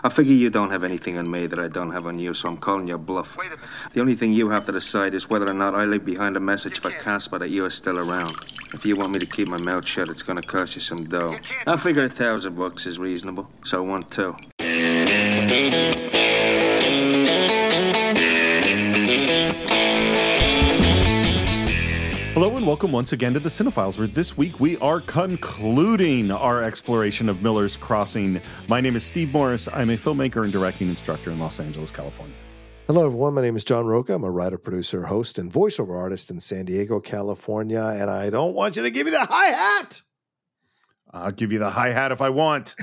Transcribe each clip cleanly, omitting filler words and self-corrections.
I figure you don't have anything on me that I don't have on you, so I'm calling your bluff. Wait a minute. The only thing you have to decide is whether or not I leave behind a message for Casper that you are still around. If you want me to keep my mouth shut, it's gonna cost you some dough. I figure $1,000 is reasonable, so I want $2. Hello and welcome once again to the Cinephiles, where this week we are concluding our exploration of Miller's Crossing. My name is Steve Morris. I'm a filmmaker and directing instructor in Los Angeles, California. Hello, everyone. My name is John Roca. I'm a writer, producer, host, and voiceover artist in San Diego, California. And I don't want you to give me the hi-hat. I'll give you the hi-hat if I want.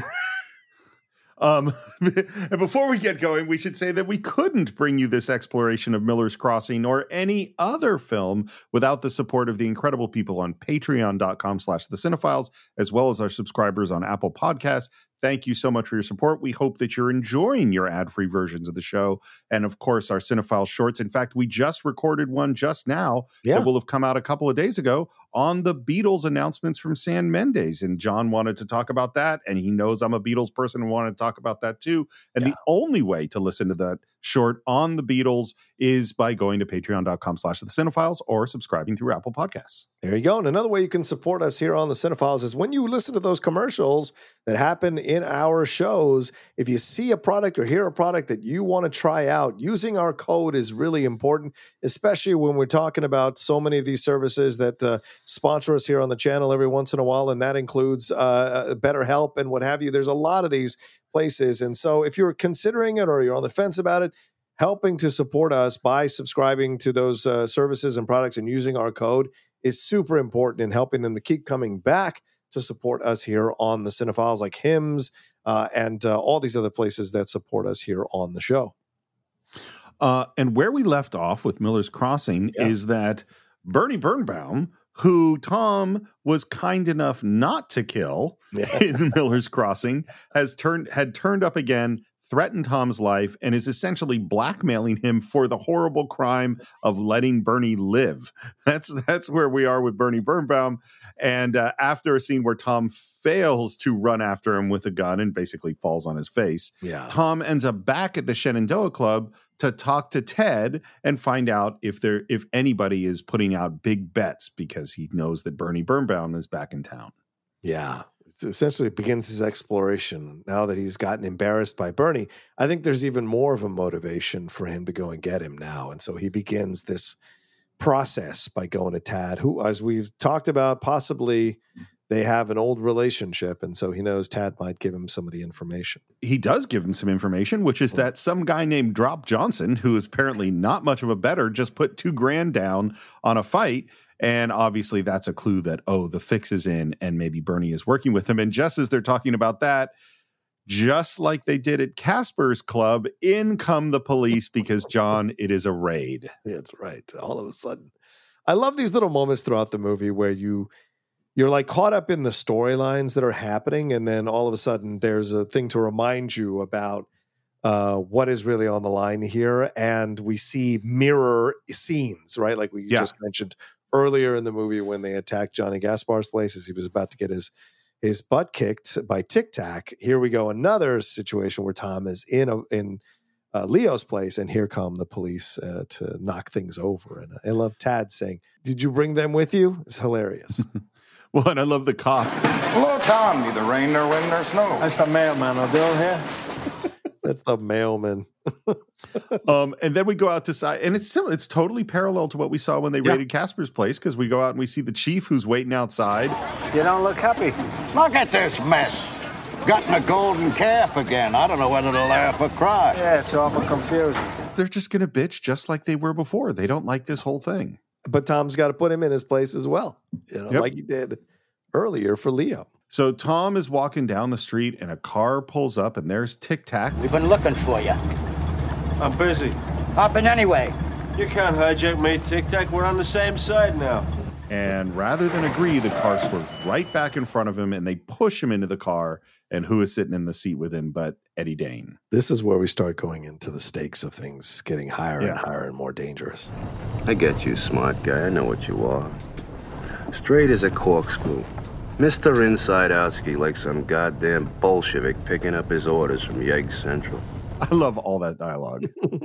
And before we get going, we should say that we couldn't bring you this exploration of Miller's Crossing or any other film without the support of the incredible people on patreon.com/thecинephiles, as well as our subscribers on Apple Podcasts. Thank you so much for your support. We hope that you're enjoying your ad-free versions of the show. And of course, our Cinephile shorts. In fact, we just recorded one just now that will have come out a couple of days ago on the Beatles announcements from Sam Mendes. And John wanted to talk about that. And he knows I'm a Beatles person and wanted to talk about that too. And the only way to listen to that short on the Beatles is by going to patreon.com/thecинephiles or subscribing through Apple Podcasts. There you go. And another way you can support us here on the Cinephiles is when you listen to those commercials that happen in our shows. If you see a product or hear a product that you want to try out, using our code is really important, especially when we're talking about so many of these services that sponsor us here on the channel every once in a while. And that includes BetterHelp and what have you. There's a lot of these places. And so if you're considering it or you're on the fence about it, helping to support us by subscribing to those services and products and using our code is super important in helping them to keep coming back to support us here on the Cinephiles, like Hims and all these other places that support us here on the show. And where we left off with Miller's Crossing is that Bernie Birnbaum, who Tom was kind enough not to kill in Miller's Crossing, had turned up again, threatened Tom's life, and is essentially blackmailing him for the horrible crime of letting Bernie live. That's where we are with Bernie Birnbaum. And after a scene where Tom fails to run after him with a gun and basically falls on his face, Tom ends up back at the Shenandoah Club to talk to Ted and find out if anybody is putting out big bets, because he knows that Bernie Birnbaum is back in town. Yeah. Essentially begins his exploration now that he's gotten embarrassed by Bernie. I think there's even more of a motivation for him to go and get him now. And so he begins this process by going to Tad, who, as we've talked about, possibly they have an old relationship. And so he knows Tad might give him some of the information. He does give him some information, which is that some guy named Drop Johnson, who is apparently not much of a bettor, just put $2,000 down on a fight. And obviously that's a clue that, the fix is in and maybe Bernie is working with him. And just as they're talking about that, just like they did at Casper's Club, in come the police because, John, it is a raid. That's right. All of a sudden. I love these little moments throughout the movie where you're like caught up in the storylines that are happening. And then all of a sudden there's a thing to remind you about what is really on the line here. And we see mirror scenes, right? Like we just mentioned earlier in the movie when they attacked Johnny Gaspar's place as he was about to get his butt kicked by Tic Tac. Here we go, another situation where Tom is in Leo's place, and here come the police to knock things over. And I love Tad saying, "Did you bring them with you?" It's hilarious. Well, and I love the cop. Hello, Tom. Neither rain nor wind nor snow. That's the mailman, Bill here. That's the mailman. And then we go out to side, and it's totally parallel to what we saw when they raided Casper's place, because we go out and we see the chief who's waiting outside. You don't look happy. Look at this mess. Gotten a golden calf again. I don't know whether to laugh or cry. Yeah, it's awful confusing. They're just going to bitch just like they were before. They don't like this whole thing. But Tom's got to put him in his place as well, like he did earlier for Leo. So Tom is walking down the street and a car pulls up and there's Tic Tac. We've been looking for you. I'm busy. Hop in anyway. You can't hijack me, Tic Tac. We're on the same side now. And rather than agree, the car swerves right back in front of him and they push him into the car. And who is sitting in the seat with him but Eddie Dane? This is where we start going into the stakes of things getting higher and higher and more dangerous. I get you, smart guy. I know what you are. Straight as a corkscrew. Mr. Inside-Outsky like some goddamn Bolshevik picking up his orders from Yegg Central. I love all that dialogue.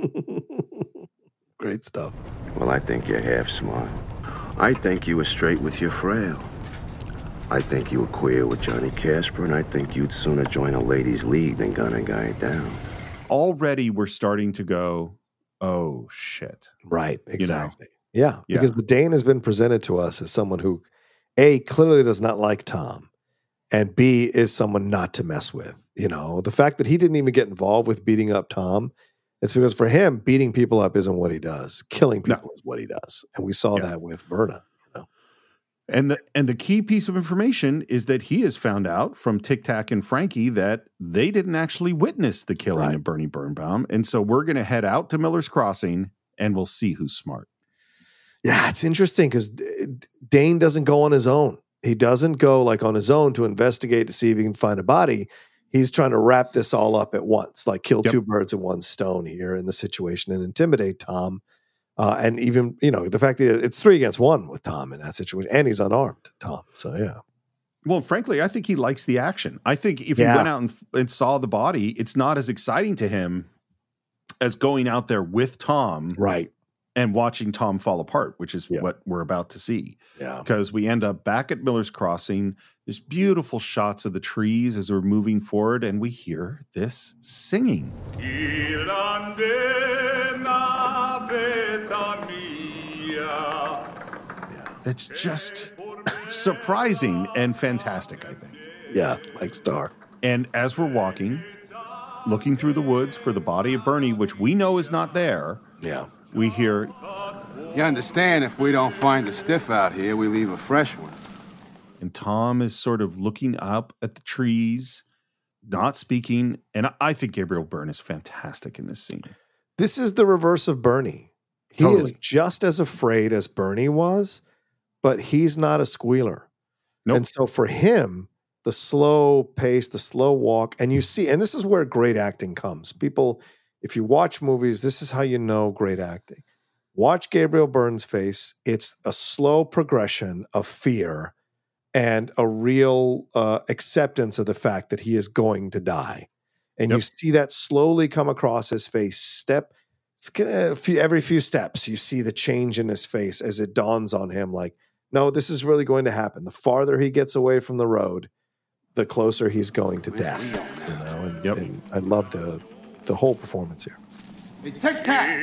Great stuff. Well, I think you're half smart. I think you were straight with your frail. I think you were queer with Johnny Casper, and I think you'd sooner join a ladies' league than gun a guy down. Already we're starting to go, oh, shit. Right, exactly. You know? Yeah, because the Dane has been presented to us as someone who, A, clearly does not like Tom, and B, is someone not to mess with. You know, the fact that he didn't even get involved with beating up Tom, it's because for him, beating people up isn't what he does. Killing people is what he does. And we saw that with Verna. You know? And the key piece of information is that he has found out from Tic Tac and Frankie that they didn't actually witness the killing of Bernie Birnbaum. And so we're going to head out to Miller's Crossing and we'll see who's smart. Yeah, it's interesting because Dane doesn't go on his own. He doesn't go like on his own to investigate to see if he can find a body. He's trying to wrap this all up at once, like kill two birds with one stone here in the situation and intimidate Tom. And even, you know, the fact that it's 3 against 1 with Tom in that situation, and he's unarmed, Tom. So, yeah. Well, frankly, I think he likes the action. I think if he went out and saw the body, it's not as exciting to him as going out there with Tom. Right. And watching Tom fall apart, which is what we're about to see. Yeah. Because we end up back at Miller's Crossing. There's beautiful shots of the trees as we're moving forward, and we hear this singing. That's just surprising and fantastic, I think. Yeah, Mike Starr. And as we're walking, looking through the woods for the body of Bernie, which we know is not there. Yeah. We hear, you understand, if we don't find the stiff out here, we leave a fresh one. And Tom is sort of looking up at the trees, not speaking. And I think Gabriel Byrne is fantastic in this scene. This is the reverse of Bernie. He is just as afraid as Bernie was, but he's not a squealer. Nope. And so for him, the slow pace, the slow walk, and you see, and this is where great acting comes. People, if you watch movies, this is how you know great acting. Watch Gabriel Byrne's face. It's a slow progression of fear and a real acceptance of the fact that he is going to die. And you see that slowly come across his face. Every few steps, you see the change in his face as it dawns on him like, no, this is really going to happen. The farther he gets away from the road, the closer he's going to death. You know, and I love the whole performance here. Hey, Tic Tac!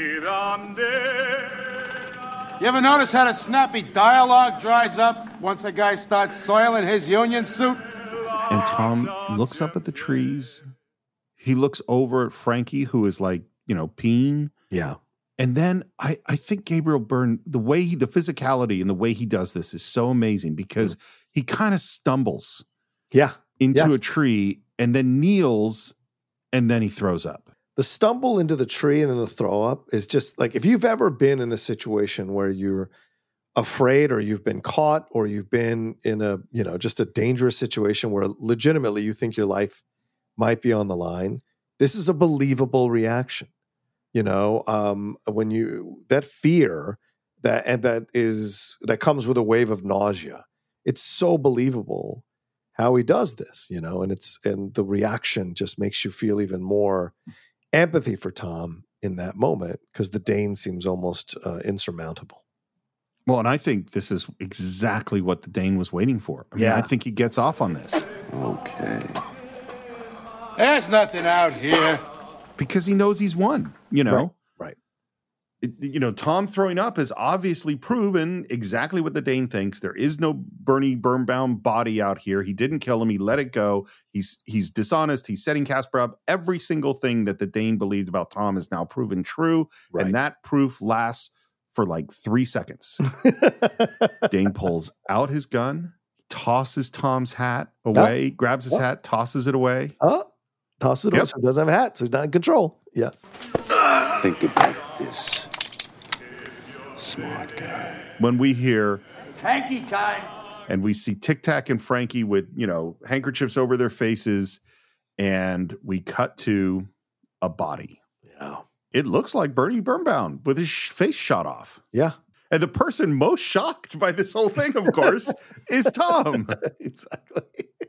You ever notice how the snappy dialogue dries up once a guy starts soiling his union suit? And Tom looks up at the trees. He looks over at Frankie, who is like, you know, peeing. Yeah. And then I think Gabriel Byrne, the physicality and the way he does this is so amazing because he kind of stumbles into a tree and then kneels and then he throws up. The stumble into the tree and then the throw up is just like, if you've ever been in a situation where you're afraid or you've been caught or you've been in a, you know, just a dangerous situation where legitimately you think your life might be on the line, this is a believable reaction. You know, when that fear that comes with a wave of nausea, it's so believable how he does this, you know, and the reaction just makes you feel even more empathy for Tom in that moment because the Dane seems almost insurmountable. Well, and I think this is exactly what the Dane was waiting for. I mean, I think he gets off on this. Okay. There's nothing out here. Because he knows he's won, you know? Right. You know, Tom throwing up has obviously proven exactly what the Dane thinks. There is no Bernie Birnbaum body out here. He didn't kill him. He let it go. He's dishonest. He's setting Casper up. Every single thing that the Dane believed about Tom is now proven true. Right. And that proof lasts for like 3 seconds. Dane pulls out his gun, tosses Tom's hat away, grabs his hat, tosses it away. Tosses it away. So he doesn't have a hat, so he's not in control. Yes. Think about this. Smart guy. When we hear Tanky time. And we see Tic Tac and Frankie with, you know, handkerchiefs over their faces, and we cut to a body. Yeah. It looks like Bernie Birnbaum with his face shot off. Yeah. And the person most shocked by this whole thing, of course, is Tom. Exactly.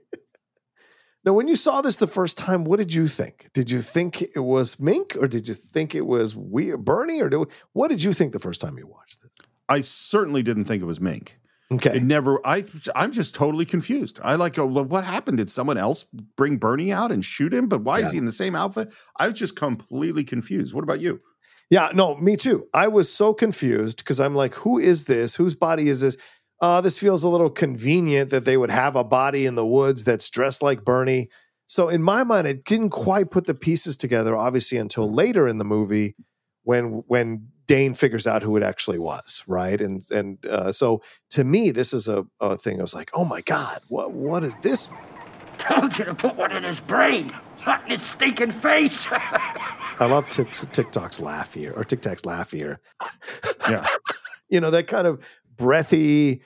Now, when you saw this the first time, what did you think? Did you think it was Mink, or did you think it was Bernie, or what did you think the first time you watched this? I certainly didn't think it was Mink. Okay. I'm just totally confused. What happened? Did someone else bring Bernie out and shoot him? But why is he in the same outfit? I was just completely confused. What about you? Yeah, no, me too. I was so confused because I'm like, who is this? Whose body is this? This feels a little convenient that they would have a body in the woods that's dressed like Bernie. So in my mind, I didn't quite put the pieces together, obviously, until later in the movie when Dane figures out who it actually was, right? And so to me, this is a thing. I was like, oh my God, what does this mean? Told you to put one in his brain, not in his stinking face. I love TikTok's laugh here, or Tic Tac's laugh here. Yeah. That kind of breathy,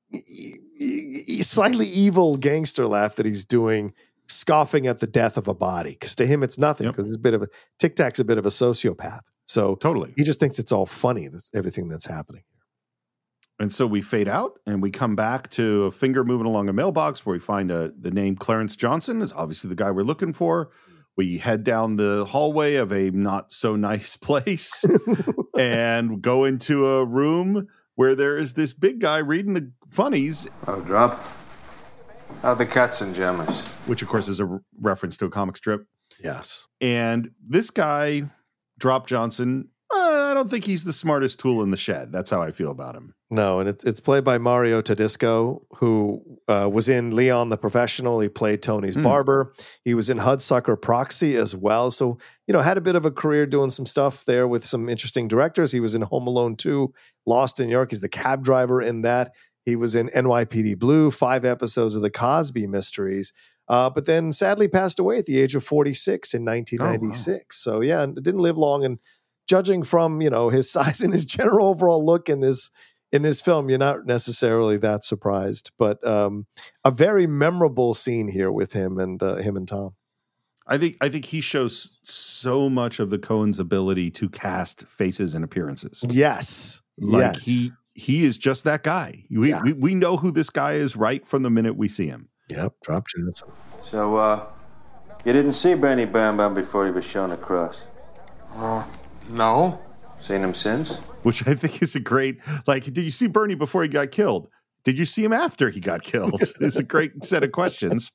slightly evil gangster laugh that he's doing, scoffing at the death of a body. Because to him, it's nothing, because Tic Tac's a bit of a sociopath. So totally, he just thinks it's all funny, everything that's happening. And so we fade out and we come back to a finger moving along a mailbox where we find the name Clarence Johnson is obviously the guy we're looking for. We head down the hallway of a not so nice place and go into a room where there is this big guy reading the funnies. Oh, Drop. How the cats and jammers. Which, of course, is a reference to a comic strip. Yes. And this guy, Drop Johnson, I don't think he's the smartest tool in the shed. That's how I feel about him. No, and it's played by Mario Tedesco, who was in Leon the Professional. He played Tony's barber. He was in Hudsucker Proxy as well. So, had a bit of a career doing some stuff there with some interesting directors. He was in Home Alone 2, Lost in New York. He's the cab driver in that. He was in NYPD Blue, 5 episodes of The Cosby Mysteries. But then sadly passed away at the age of 46 in 1996. Oh, wow. So, yeah, didn't live long. And judging from, his size and his general overall look in this film, you're not necessarily that surprised. But a very memorable scene here with him and Tom. I think he shows so much of the Coen's ability to cast faces and appearances. Yes. Like he is just that guy. We know who this guy is right from the minute we see him. Yep, Drop Johnson. So, you didn't see Bernie Bam Bam before he was shown across? No. Seen him since? Which I think is a great, did you see Bernie before he got killed? Did you see him after he got killed? It's a great set of questions.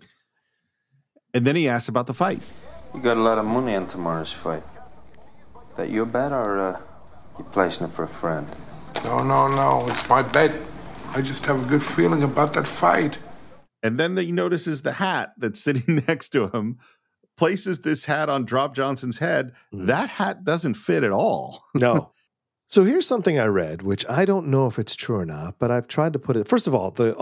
And then he asks about the fight. You got a lot of money on tomorrow's fight. That your bet, or you placing it for a friend? No. It's my bet. I just have a good feeling about that fight. And then he notices the hat that's sitting next to him, places this hat on Drop Johnson's head. That hat doesn't fit at all. No. So here's something I read, which I don't know if it's true or not, but I've tried to put it. First of all, the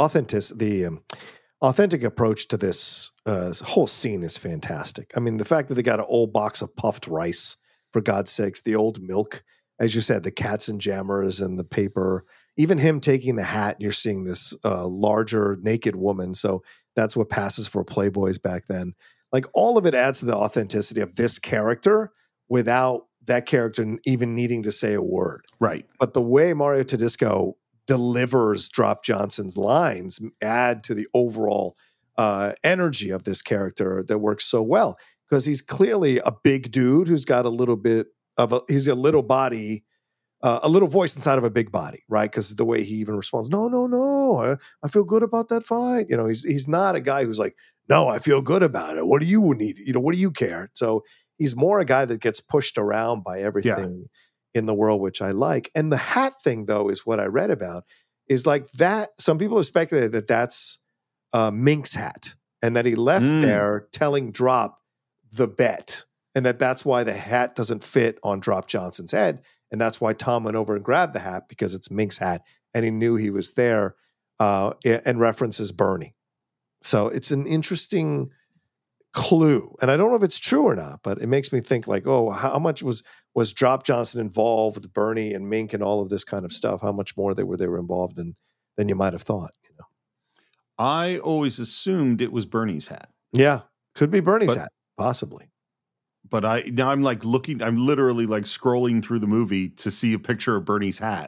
authentic approach to this whole scene is fantastic. I mean, the fact that they got an old box of puffed rice, for God's sakes, the old milk, as you said, the cats and jammers and the paper, even him taking the hat, you're seeing this larger naked woman. So that's what passes for Playboys back then. Like, all of it adds to the authenticity of this character without that character even needing to say a word. Right. But the way Mario Tedesco delivers Drop Johnson's lines add to the overall energy of this character that works so well, because he's clearly a big dude who's got a little bit of he's a little body, a little voice inside of a big body, right? Because the way he even responds, no, I feel good about that fight. He's not a guy who's like, no, I feel good about it. What do you need? What do you care? So he's more a guy that gets pushed around by everything in the world, which I like. And the hat thing, though, is what I read about, is like that. Some people have speculated that that's Mink's hat, and that he left there telling Drop the bet, and that's why the hat doesn't fit on Drop Johnson's head. And that's why Tom went over and grabbed the hat, because it's Mink's hat, and he knew he was there, and references Bernie. So it's an interesting clue. And I don't know if it's true or not, but it makes me think like, oh, how much was Drop Johnson involved with Bernie and Mink and all of this kind of stuff? How much more they were involved in than you might have thought, I always assumed it was Bernie's hat. Yeah. Could be Bernie's hat, possibly. But I'm literally like scrolling through the movie to see a picture of Bernie's hat.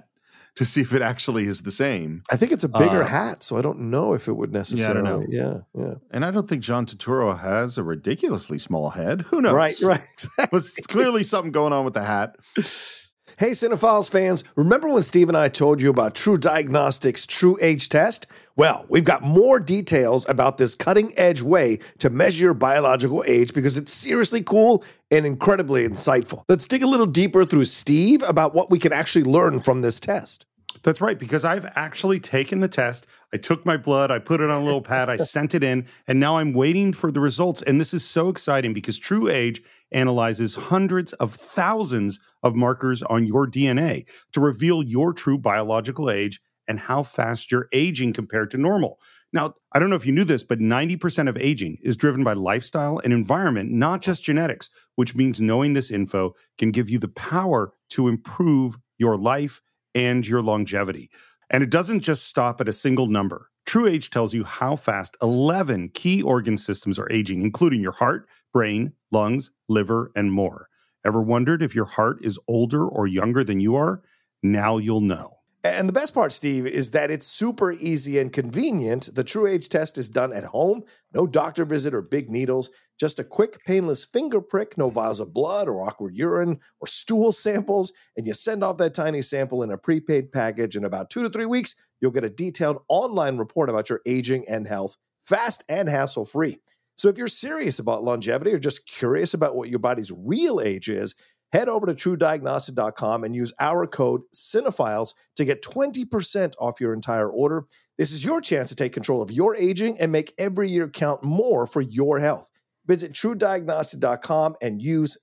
to see if it actually is the same. I think it's a bigger hat, so I don't know if it would necessarily. Yeah, I don't know. Yeah. And I don't think John Turturro has a ridiculously small head. Who knows? Right. Exactly. But it's clearly something going on with the hat. Hey, Cinephiles fans, remember when Steve and I told you about True Diagnostics' True Age Test? Well, we've got more details about this cutting-edge way to measure your biological age because it's seriously cool and incredibly insightful. Let's dig a little deeper through Steve about what we can actually learn from this test. That's right, because I've actually taken the test. I took my blood, I put it on a little pad, I sent it in, and now I'm waiting for the results. And this is so exciting because True Age analyzes hundreds of thousands of markers on your DNA to reveal your true biological age and how fast you're aging compared to normal. Now, I don't know if you knew this, but 90% of aging is driven by lifestyle and environment, not just genetics, which means knowing this info can give you the power to improve your life and your longevity. And it doesn't just stop at a single number. True Age tells you how fast 11 key organ systems are aging, including your heart, brain, lungs, liver, and more. Ever wondered if your heart is older or younger than you are? Now you'll know. And the best part, Steve, is that it's super easy and convenient. The True Age test is done at home. No doctor visit or big needles. Just a quick, painless finger prick, no vials of blood or awkward urine or stool samples. And you send off that tiny sample in a prepaid package. In about 2 to 3 weeks, you'll get a detailed online report about your aging and health, fast and hassle-free. So if you're serious about longevity or just curious about what your body's real age is, head over to TrueDiagnostic.com and use our code CINEPHILES to get 20% off your entire order. This is your chance to take control of your aging and make every year count more for your health. Visit TrueDiagnostic.com and use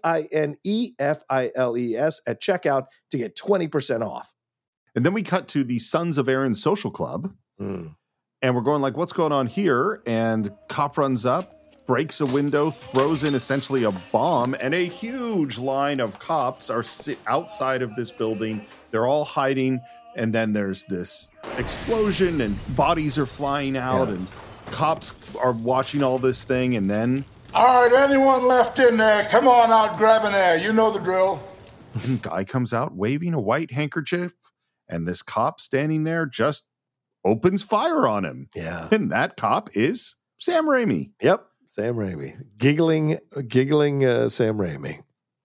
CINEFILES at checkout to get 20% off. And then we cut to the Sons of Erin Social Club. And we're going like, what's going on here? And cop runs up, breaks a window, throws in essentially a bomb, and a huge line of cops are outside of this building. They're all hiding, and then there's this explosion, and bodies are flying out, and cops are watching all this thing, and then... All right, anyone left in there, come on out, grab an air. You know the drill. Guy comes out waving a white handkerchief, and this cop standing there just opens fire on him. Yeah. And that cop is Sam Raimi. Yep. Sam Raimi. Giggling Sam Raimi.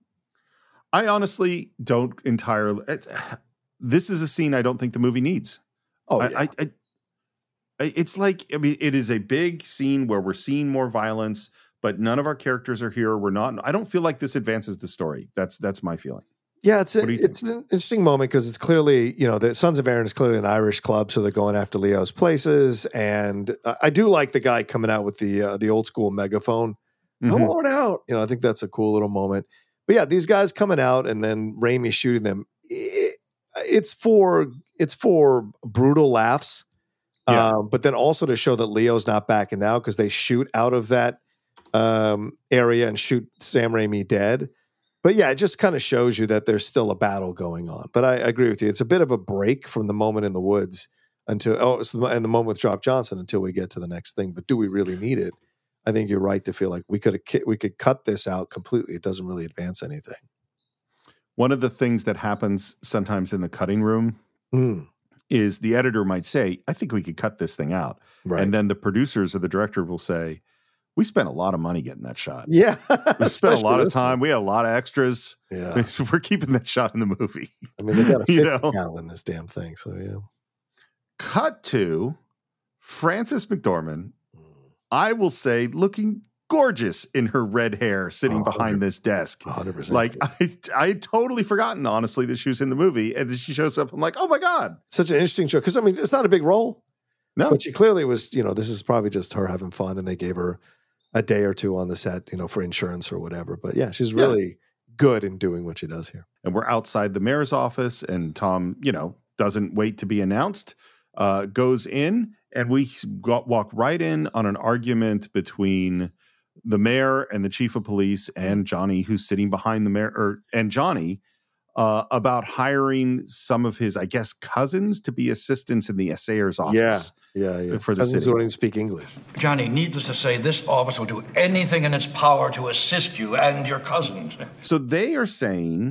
I honestly don't entirely... This is a scene I don't think the movie needs. Oh, yeah. It's like, I mean, it is a big scene where we're seeing more violence, but none of our characters are here. We're not... I don't feel like this advances the story. That's my feeling. Yeah, it's an interesting moment because it's clearly, the Sons of Erin is clearly an Irish club, so they're going after Leo's places. And I do like the guy coming out with the old school megaphone. Come on out. I think that's a cool little moment. But yeah, these guys coming out and then Raimi shooting them. It's for brutal laughs, but then also to show that Leo's not backing down because they shoot out of that area and shoot Sam Raimi dead. But yeah, it just kind of shows you that there's still a battle going on. But I agree with you. It's a bit of a break from the moment in the woods and the moment with Drop Johnson until we get to the next thing. But do we really need it? I think you're right to feel like we could cut this out completely. It doesn't really advance anything. One of the things that happens sometimes in the cutting room is the editor might say, I think we could cut this thing out. Right. And then the producers or the director will say, we spent a lot of money getting that shot. Yeah. We spent a lot of time. We had a lot of extras. Yeah. We're keeping that shot in the movie. I mean, they got a 50 cal in this damn thing. So, yeah. Cut to Frances McDormand, I will say, looking gorgeous in her red hair, sitting behind this desk. 100%. Like, I had totally forgotten, honestly, that she was in the movie. And then she shows up. I'm like, oh, my God. Such an interesting show. Because, I mean, it's not a big role. No. But she clearly was, this is probably just her having fun. And they gave her a day or two on the set, for insurance or whatever. But yeah, she's really good in doing what she does here. And we're outside the mayor's office, and Tom, doesn't wait to be announced, goes in, and we walk right in on an argument between the mayor and the chief of police and Johnny, who's sitting behind the mayor, and Johnny, about hiring some of his, I guess, cousins to be assistants in the assayer's office. Yeah. For the cousins city. who don't even speak English. Johnny, needless to say, this office will do anything in its power to assist you and your cousins. So they are saying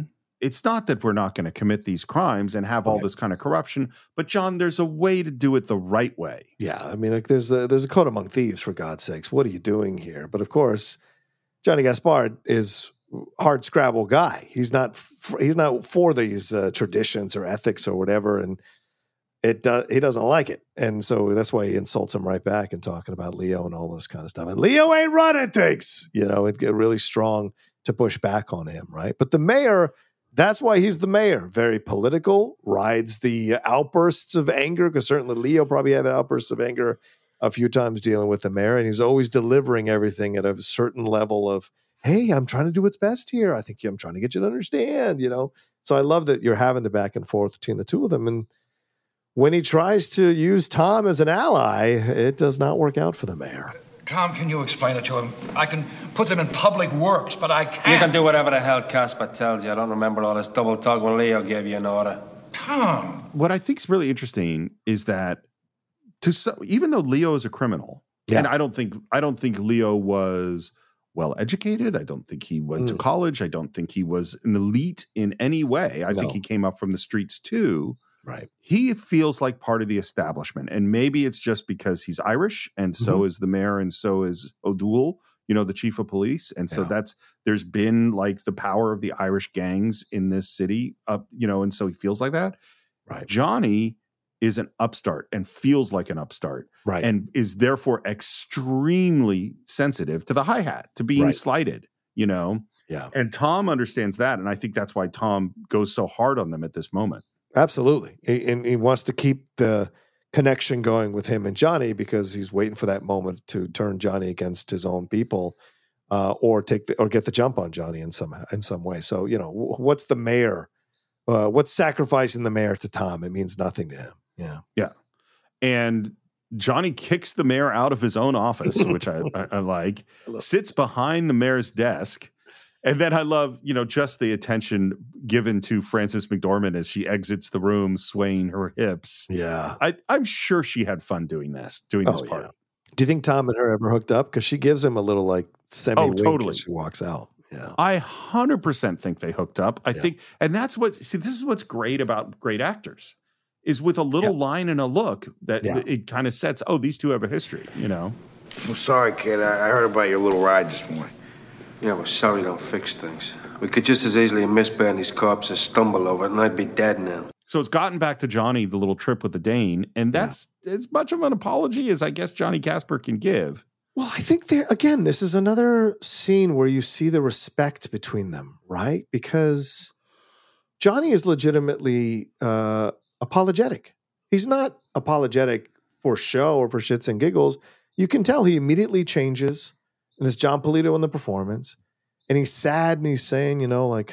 it's not that we're not going to commit these crimes and have all this kind of corruption, but John, there's a way to do it the right way. Yeah, I mean, like there's a code among thieves, for God's sakes. What are you doing here? But of course, Johnny Gaspard is hard scrabble guy. He's not for these traditions or ethics or whatever, and he doesn't like it, and so that's why he insults him right back and talking about Leo and all this kind of stuff. And Leo ain't running things, it get really strong to push back on him, right? But the mayor, that's why he's the mayor. Very political, rides the outbursts of anger, because certainly Leo probably had outbursts of anger a few times dealing with the mayor, and he's always delivering everything at a certain level of, hey, I'm trying to do what's best here. I think I'm trying to get you to understand, So I love that you're having the back and forth between the two of them. And when he tries to use Tom as an ally, it does not work out for the mayor. Tom, can you explain it to him? I can put them in public works, but I can't. You can do whatever the hell Casper tells you. I don't remember all this double talk when Leo gave you an order. Tom. What I think is really interesting is that even though Leo is a criminal, and I don't think Leo was well educated. I don't think he went to college. I don't think he was an elite in any way. I think he came up from the streets too. Right. He feels like part of the establishment. And maybe it's just because he's Irish, and so is the mayor, and so is O'Doul, the chief of police. And so there's been like the power of the Irish gangs in this city, and so he feels like that. Right. Johnny is an upstart and feels like an upstart. Right. And is therefore extremely sensitive to the hi-hat, to being slighted, Yeah. And Tom understands that. And I think that's why Tom goes so hard on them at this moment. Absolutely. And he wants to keep the connection going with him and Johnny because he's waiting for that moment to turn Johnny against his own people, or get the jump on Johnny in some way. So, what's the mayor? What's sacrificing the mayor to Tom? It means nothing to him. Yeah. Yeah. And Johnny kicks the mayor out of his own office, which I like, sits behind the mayor's desk. And then I love, just the attention given to Frances McDormand as she exits the room, swaying her hips. Yeah. I'm sure she had fun doing this part. Yeah. Do you think Tom and her ever hooked up? Because she gives him a little like semi-wink totally. as she walks out. Yeah. I 100% think they hooked up. I think, and this is what's great about great actors, is with a little line and a look that it kind of sets, these two have a history, I'm sorry, kid. I heard about your little ride this morning. Yeah, well, sorry don't fix things. We could just as easily have missed Bernie's corpse as stumble over it, and I'd be dead now. So it's gotten back to Johnny, the little trip with the Dane, and that's as much of an apology as I guess Johnny Casper can give. Well, I think this is another scene where you see the respect between them, right? Because Johnny is legitimately apologetic. He's not apologetic for show or for shits and giggles. You can tell he immediately changes. And there's John Polito in the performance, and he's sad and he's saying, I'm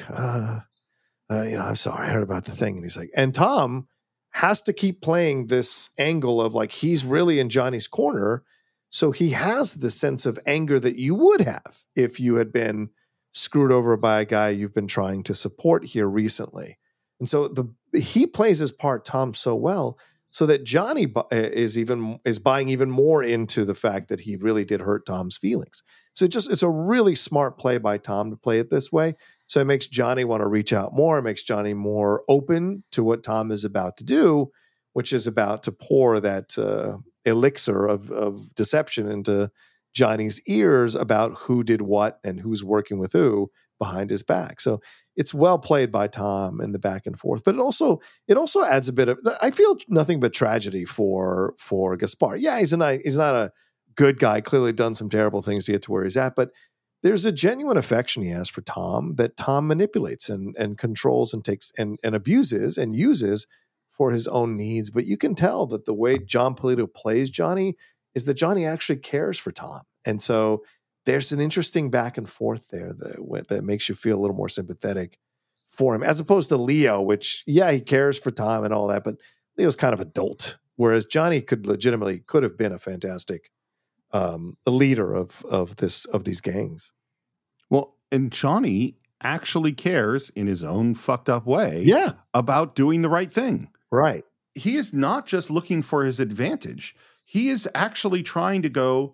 sorry, I heard about the thing. And he's like, and Tom has to keep playing this angle of like, he's really in Johnny's corner. So he has the sense of anger that you would have if you had been screwed over by a guy you've been trying to support here recently. And so he plays his part, Tom, so well, so that Johnny is buying even more into the fact that he really did hurt Tom's feelings. So it's a really smart play by Tom to play it this way. So it makes Johnny want to reach out more. It makes Johnny more open to what Tom is about to do, which is about to pour that elixir of deception into Johnny's ears about who did what and who's working with who behind his back. So it's well played by Tom in the back and forth, but it also adds a bit of, I feel nothing but tragedy for Gaspard. Yeah, he's not a good guy, clearly done some terrible things to get to where he's at, but there's a genuine affection he has for Tom that Tom manipulates and controls and takes and abuses and uses for his own needs. But you can tell that the way John Polito plays Johnny is that Johnny actually cares for Tom. And so there's an interesting back and forth there that makes you feel a little more sympathetic for him, as opposed to Leo, which, he cares for Tom and all that, but Leo's kind of a dolt, whereas Johnny could have been a fantastic a leader of these gangs. Well, and Johnny actually cares in his own fucked up way about doing the right thing. Right. He is not just looking for his advantage. He is actually trying to go,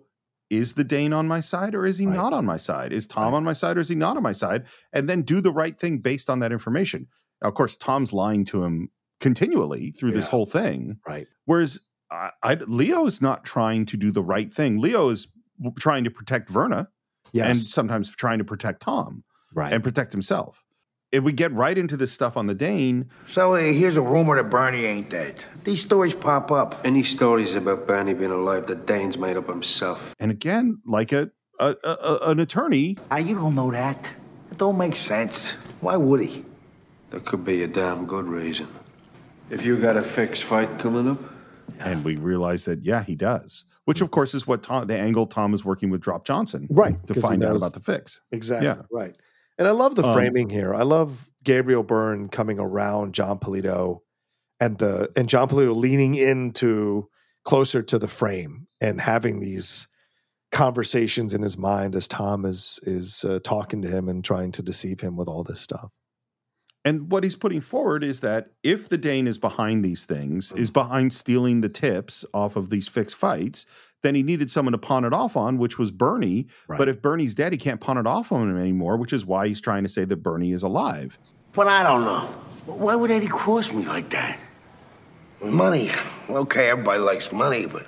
is the Dane on my side or is he not on my side? Is Tom on my side or is he not on my side? And then do the right thing based on that information. Now, of course, Tom's lying to him continually through this whole thing. Right. Whereas Leo is not trying to do the right thing. Leo is trying to protect Verna and sometimes trying to protect Tom and protect himself. If we get right into this stuff on the Dane. So here's a rumor that Bernie ain't dead. These stories pop up. Any stories about Bernie being alive, the Dane's made up himself. And again, like an attorney. You don't know that. It don't make sense. Why would he? There could be a damn good reason. If you got a fixed fight coming up. And we realize that, he does. Which, of course, is what the angle Tom is working with Drop Johnson. Right. To find out about the fix. Exactly. Yeah. Right. And I love the framing here. I love Gabriel Byrne coming around John Polito and John Polito leaning into closer to the frame and having these conversations in his mind as Tom is talking to him and trying to deceive him with all this stuff. And what he's putting forward is that if the Dane is behind these things, is behind stealing the tips off of these fixed fights, then he needed someone to pawn it off on, which was Bernie. Right. But if Bernie's dead, he can't pawn it off on him anymore, which is why he's trying to say that Bernie is alive. But I don't know. Why would Eddie cross me like that? Money. Okay, everybody likes money, but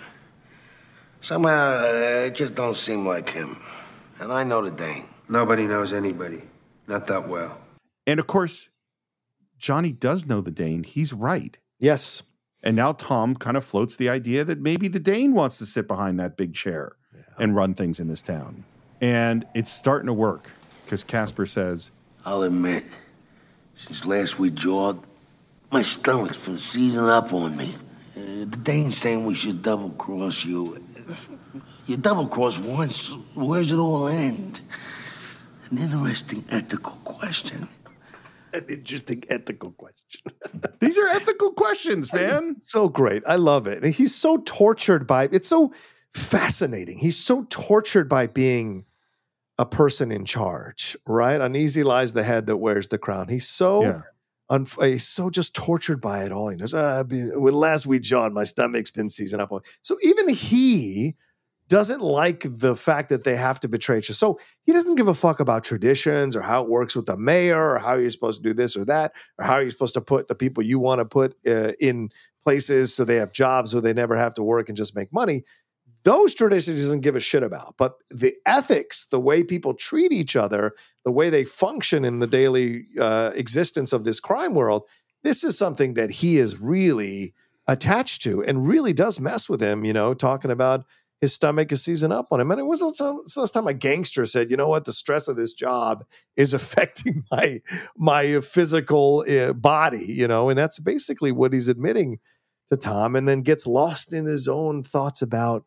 somehow it just don't seem like him. And I know the Dane. Nobody knows anybody. Not that well. And of course, Johnny does know the Dane. He's right. Yes. And now Tom kind of floats the idea that maybe the Dane wants to sit behind that big chair and run things in this town. And it's starting to work because Casper says, I'll admit, since last we jawed, my stomach's been seizing up on me. The Dane's saying we should double-cross you. You double-cross once, where's it all end? An interesting ethical question. An interesting ethical question. These are ethical questions, man. So great. I love it. And he's so tortured by it's so fascinating. He's so tortured by being a person in charge, right? Uneasy lies the head that wears the crown. He's so he's so just tortured by it all. He knows, when last we jawed, my stomach's been seizing up on. So even he doesn't like the fact that they have to betray each other. So he doesn't give a fuck about traditions or how it works with the mayor or how you're supposed to do this or that or how you're supposed to put the people you want to put in places so they have jobs so they never have to work and just make money. Those traditions he doesn't give a shit about. But the ethics, the way people treat each other, the way they function in the daily existence of this crime world, this is something that he is really attached to and really does mess with him, talking about his stomach is seizing up on him. And it was the last time a gangster said, you know what, the stress of this job is affecting my physical body, and that's basically what he's admitting to Tom, and then gets lost in his own thoughts about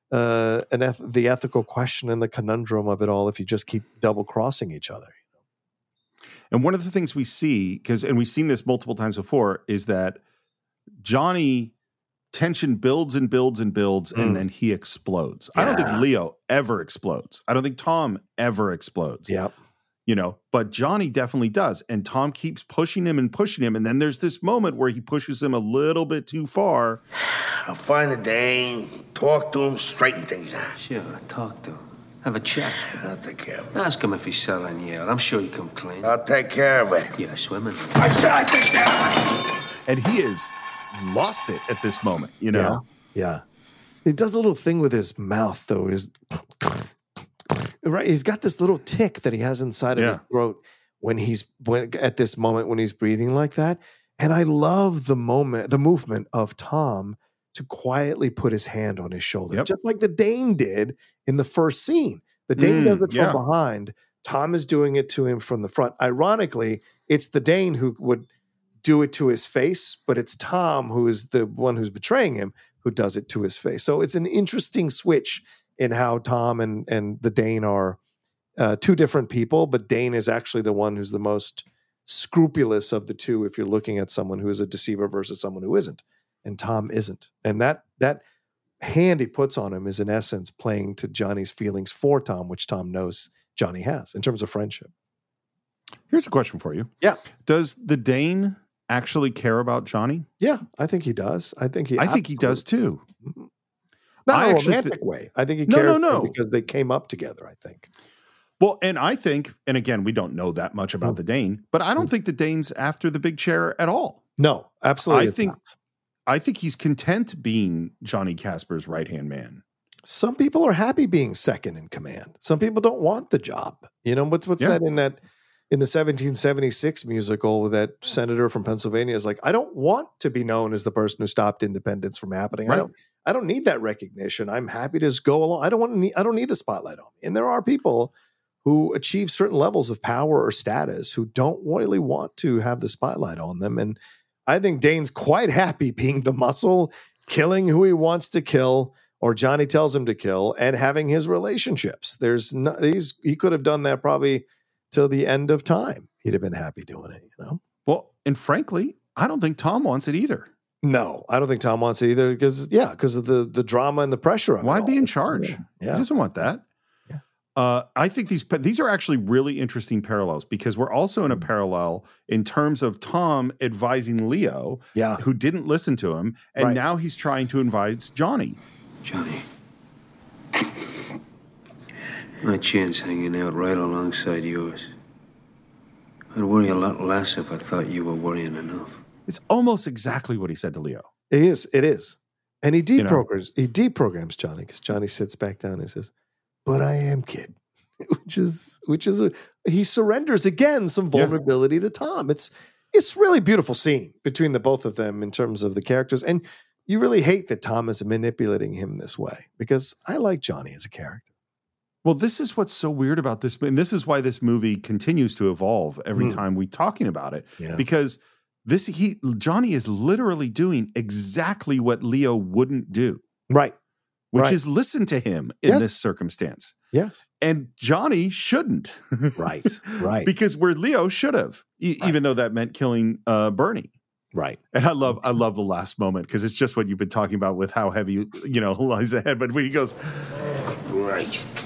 the ethical question and the conundrum of it all if you just keep double-crossing each other. And one of the things we see, and we've seen this multiple times before, is that Johnny tension builds and builds and builds, and then he explodes. I don't think Leo ever explodes. I don't think Tom ever explodes. Yep. But Johnny definitely does. And Tom keeps pushing him. And then there's this moment where he pushes him a little bit too far. I'll find the Dane, talk to him, straighten things out. Sure, talk to him. Have a chat. I'll take care of it. Ask him if he's selling Yale. I'm sure he come clean. I'll take care of it. Yeah, swimming. I said I'd take care of it. And he is lost it at this moment, Yeah. He does a little thing with his mouth, though. Right, he's got this little tick that he has inside of his throat at this moment when he's breathing like that. And I love the movement of Tom to quietly put his hand on his shoulder, just like the Dane did in the first scene. The Dane does it from behind. Tom is doing it to him from the front. Ironically, it's the Dane who would do it to his face, but it's Tom who is the one who's betraying him who does it to his face. So it's an interesting switch in how Tom and the Dane are two different people, but Dane is actually the one who's the most scrupulous of the two if you're looking at someone who is a deceiver versus someone who isn't. And Tom isn't. And that hand he puts on him is in essence playing to Johnny's feelings for Tom, which Tom knows Johnny has in terms of friendship. Here's a question for you. Yeah. Does the Dane actually care about Johnny? Yeah, I think he does. I think he does too. Not in a romantic way. I think he cares for him because they came up together, I think. Well, and I think, and again, we don't know that much about the Dane, but I don't think the Dane's after the big chair at all. No, absolutely. I think he's content being Johnny Casper's right-hand man. Some people are happy being second in command. Some people don't want the job. You know, what's that in the 1776 musical, that senator from Pennsylvania is like, I don't want to be known as the person who stopped independence from happening. Right. I don't need that recognition. I'm happy to just go along. I don't need the spotlight on me. And there are people who achieve certain levels of power or status who don't really want to have the spotlight on them. And I think Dane's quite happy being the muscle, killing who he wants to kill, or Johnny tells him to kill, and having his relationships. He could have done that probably till the end of time. He'd have been happy doing it, you know? Well, and frankly, I don't think Tom wants it either. No, I don't think Tom wants it either because of the drama and the pressure of it. Why be in charge? Yeah. He doesn't want that. I think these are actually really interesting parallels because we're also in a parallel in terms of Tom advising Leo, who didn't listen to him, and now he's trying to advise Johnny. Johnny, my chin's hanging out right alongside yours. I'd worry a lot less if I thought you were worrying enough. It's almost exactly what he said to Leo. It is. And he deprograms Johnny because Johnny sits back down and says, but I am kid, he surrenders again some vulnerability to Tom. It's really beautiful scene between the both of them in terms of the characters. And you really hate that Tom is manipulating him this way because I like Johnny as a character. Well, this is what's so weird about this. And this is why this movie continues to evolve every time we're talking about it, because Johnny is literally doing exactly what Leo wouldn't do. Right. Which is listen to him in this circumstance. Yes. And Johnny shouldn't. Right. Because where Leo should have, even though that meant killing Bernie. Right. And I love the last moment because it's just what you've been talking about with how heavy, lies ahead. But when he goes, Christ.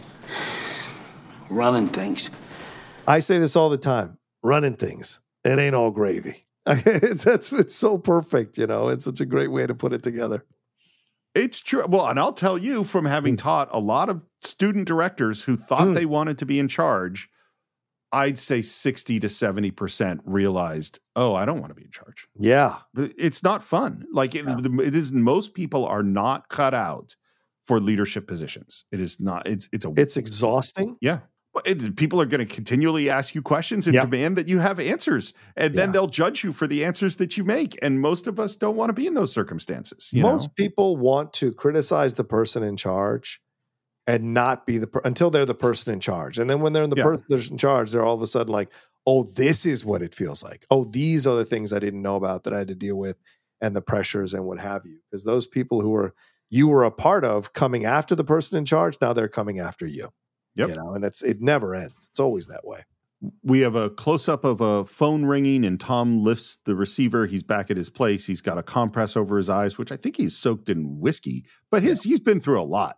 Running things. I say this all the time. Running things. It ain't all gravy. It's so perfect, It's such a great way to put it together. It's true. Well, and I'll tell you from having taught a lot of student directors who thought they wanted to be in charge, I'd say 60 to 70% realized, I don't want to be in charge. Yeah. It's not fun. Like it is. Most people are not cut out for leadership positions. It is not. It's exhausting. Yeah. People are going to continually ask you questions and demand that you have answers. And then they'll judge you for the answers that you make. And most of us don't want to be in those circumstances. Most people want to criticize the person in charge and not be until they're the person in charge. And then when they're the person that's in charge, they're all of a sudden like, oh, this is what it feels like. Oh, these are the things I didn't know about that I had to deal with and the pressures and what have you. Because those people you were a part of coming after the person in charge, now they're coming after you. Yep. And it never ends. It's always that way. We have a close-up of a phone ringing, and Tom lifts the receiver. He's back at his place. He's got a compress over his eyes, which I think he's soaked in whiskey. But he's been through a lot.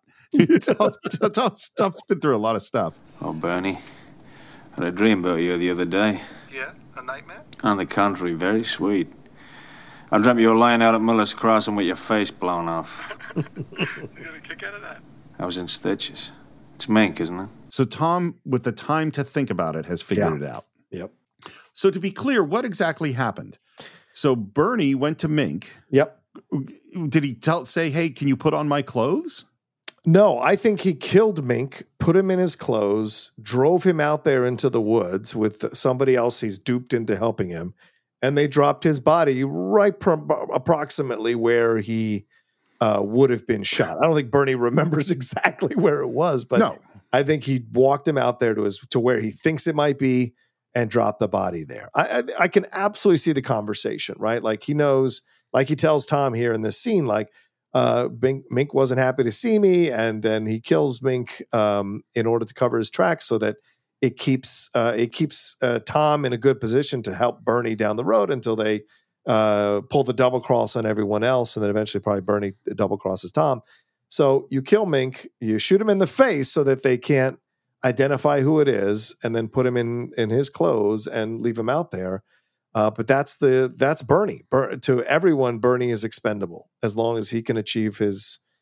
Tom's been through a lot of stuff. Oh, Bernie, I had a dream about you the other day. Yeah? A nightmare? On the contrary, very sweet. I dreamt you were lying out at Miller's Crossing with your face blown off. You got a kick out of that? I was in stitches. It's Mink, isn't it? So Tom, with the time to think about it, has figured it out. Yep. So to be clear, what exactly happened? So Bernie went to Mink. Yep. Did he say, hey, can you put on my clothes? No, I think he killed Mink, put him in his clothes, drove him out there into the woods with somebody else he's duped into helping him, and they dropped his body right approximately where he would have been shot. I don't think Bernie remembers exactly where it was, but I think he walked him out there to where he thinks it might be and dropped the body there. I can absolutely see the conversation, right? Like he knows, like he tells Tom here in this scene, like Mink wasn't happy to see me, and then he kills Mink in order to cover his tracks so that it keeps Tom in a good position to help Bernie down the road until they pull the double cross on everyone else, and then eventually probably Bernie double crosses Tom. So you kill Mink, you shoot him in the face so that they can't identify who it is, and then put him in his clothes and leave him out there. But that's Bernie. To everyone, Bernie is expendable as long as he can achieve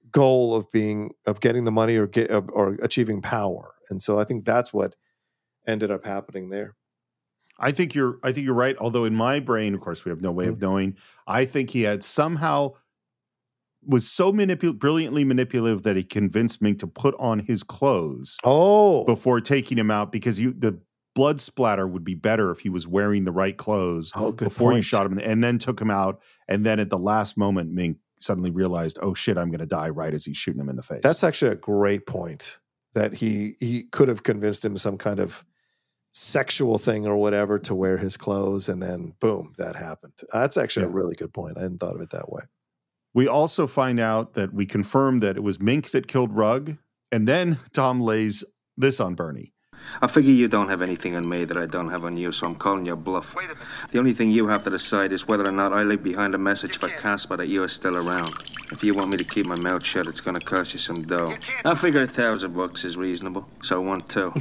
goal of getting the money or achieving power. And so I think that's what ended up happening there. I think you're right. Although in my brain, of course, we have no way of knowing. I think he had somehow was so brilliantly manipulative that he convinced Mink to put on his clothes before taking him out, because the blood splatter would be better if he was wearing the right clothes before you shot him, and then took him out. And then at the last moment, Mink suddenly realized, oh shit, I'm going to die, right as he's shooting him in the face. That's actually a great point, that he could have convinced him some kind of sexual thing or whatever to wear his clothes, and then boom, that happened. That's actually a really good point. I hadn't thought of it that way. We also find out that we confirm that it was Mink that killed Rugg, and then Tom lays this on Bernie. I figure you don't have anything on me that I don't have on you, so I'm calling your bluff. Wait a minute. The only thing you have to decide is whether or not I leave behind a message for Casper that you are still around. If you want me to keep my mouth shut, it's going to cost you some dough. I figure $1,000 is reasonable, so I want two.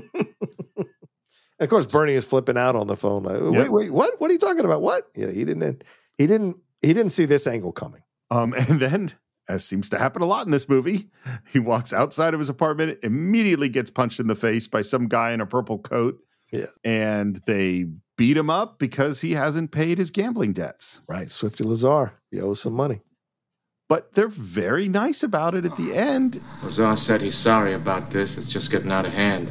Of course, Bernie is flipping out on the phone. Like, wait, what? What are you talking about? What? Yeah, he didn't see this angle coming. And then, as seems to happen a lot in this movie, he walks outside of his apartment, immediately gets punched in the face by some guy in a purple coat. Yeah. And they beat him up because he hasn't paid his gambling debts. Right. Swifty Lazar. He owes some money. But they're very nice about it at the end. Lazar said he's sorry about this. It's just getting out of hand.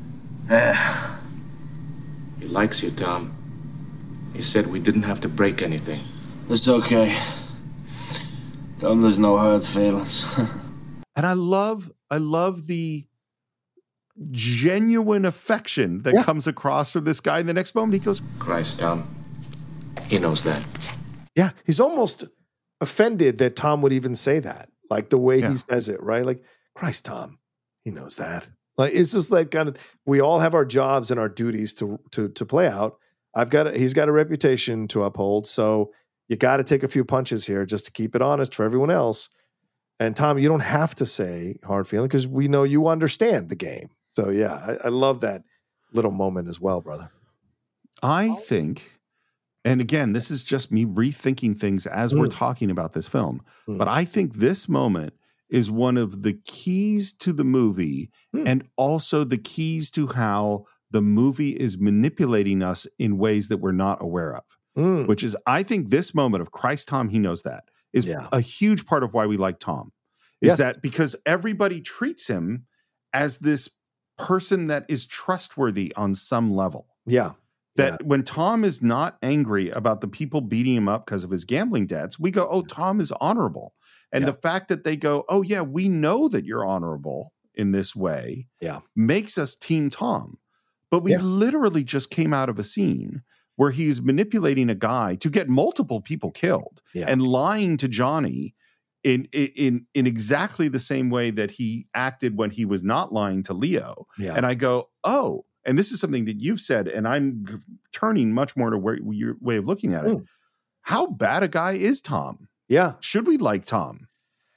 He likes you, Tom. He said we didn't have to break anything. It's okay. Tom, there's no hard feelings. And I love the genuine affection that comes across from this guy. In the next moment, he goes, Christ, Tom. He knows that. Yeah, he's almost offended that Tom would even say that. Like the way he says it, right? Like, Christ, Tom, he knows that. Like, it's just like kind of, we all have our jobs and our duties to play out. He's got a reputation to uphold, so you got to take a few punches here just to keep it honest for everyone else. And Tom, you don't have to say hard feeling because we know you understand the game. So yeah, I love that little moment as well, brother. I think, and again, this is just me rethinking things as we're talking about this film, but I think this moment is one of the keys to the movie and also the keys to how the movie is manipulating us in ways that we're not aware of. Which is, I think this moment of Christ, Tom, he knows that, is a huge part of why we like Tom. Is that because everybody treats him as this person that is trustworthy on some level. Yeah. That when Tom is not angry about the people beating him up because of his gambling debts, we go, oh, Tom is honorable. And the fact that they go, oh, yeah, we know that you're honorable in this way makes us Team Tom. But we literally just came out of a scene where he's manipulating a guy to get multiple people killed and lying to Johnny in exactly the same way that he acted when he was not lying to Leo. Yeah. And I go, oh, and this is something that you've said, and I'm turning much more to your way of looking at it. How bad a guy is Tom? Yeah. Should we like Tom?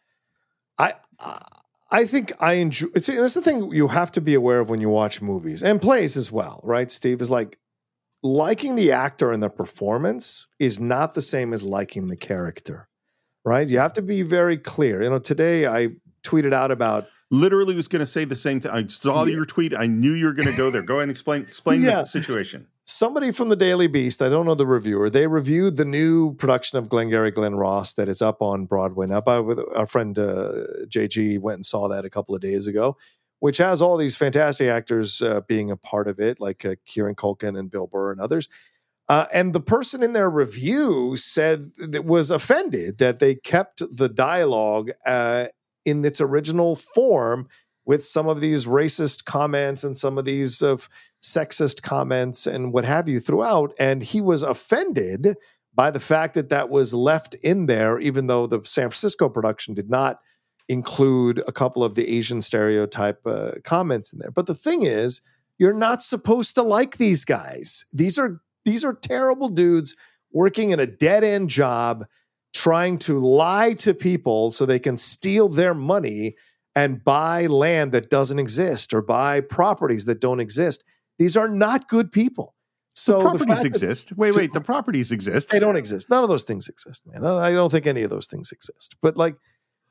I think I enjoy. That's the thing you have to be aware of when you watch movies and plays as well, right? Steve, is like liking the actor and the performance is not the same as liking the character, right? You have to be very clear. You know, today I tweeted out about. Literally was going to say the same thing. I saw your tweet. I knew you were going to go there. Go ahead and explain the situation. Somebody from the Daily Beast, I don't know the reviewer, they reviewed the new production of Glengarry Glen Ross that is up on Broadway now. With our friend JG went and saw that a couple of days ago, which has all these fantastic actors being a part of it, like Kieran Culkin and Bill Burr and others. And the person in their review said that was offended that they kept the dialogue in its original form with some of these racist comments and some of these sexist comments and what have you throughout. And he was offended by the fact that that was left in there, even though the San Francisco production did not include a couple of the Asian stereotype comments in there. But the thing is, you're not supposed to like these guys. These are terrible dudes working in a dead-end job, trying to lie to people so they can steal their money and buy land that doesn't exist or buy properties that don't exist. These are not good people. So the properties exist. Wait, the properties exist. They don't exist. None of those things exist, man. I don't think any of those things exist. But like,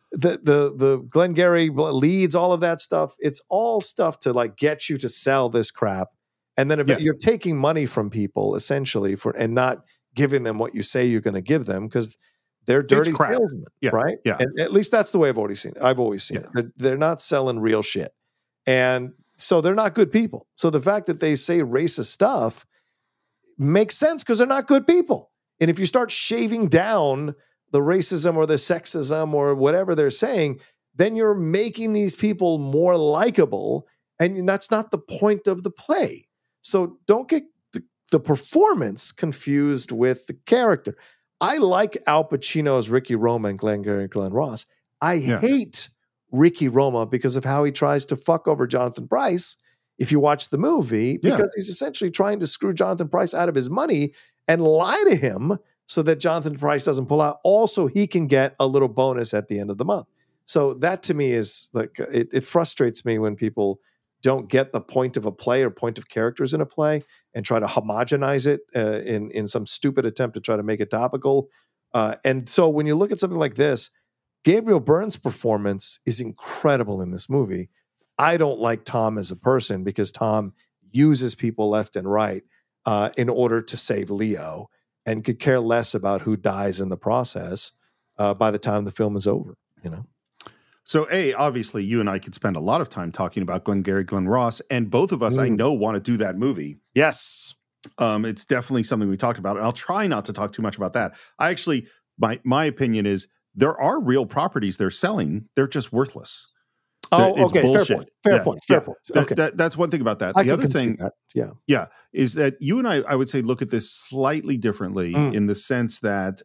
the Glengarry leads, all of that stuff. It's all stuff to like get you to sell this crap, and then you're taking money from people essentially and not giving them what you say you're going to give them because they're dirty salesmen, right? Yeah, and at least that's the way I've always seen it. They're not selling real shit, and so they're not good people. So the fact that they say racist stuff makes sense because they're not good people. And if you start shaving down the racism or the sexism or whatever they're saying, then you're making these people more likable. And that's not the point of the play. So don't get the performance confused with the character. I like Al Pacino's Ricky Roma and Glengarry Glen Ross. I hate Ricky Roma because of how he tries to fuck over Jonathan Pryce if you watch the movie, because he's essentially trying to screw Jonathan Pryce out of his money and lie to him so that Jonathan Pryce doesn't pull out. Also, he can get a little bonus at the end of the month. So that to me is like, it frustrates me when people don't get the point of a play or point of characters in a play and try to homogenize it in some stupid attempt to try to make it topical. And so when you look at something like this, Gabriel Byrne's performance is incredible in this movie. I don't like Tom as a person because Tom uses people left and right in order to save Leo and could care less about who dies in the process by the time the film is over, you know? So, obviously, you and I could spend a lot of time talking about Glengarry Glen Ross, and both of us, I know, want to do that movie. Yes. It's definitely something we talked about, and I'll try not to talk too much about that. I actually, my opinion is there are real properties they're selling. They're just worthless. Oh, it's okay. bullshit. Fair point. Okay. That's one thing about that. I The can other thing, that. is that you and I would say, look at this slightly differently in the sense that,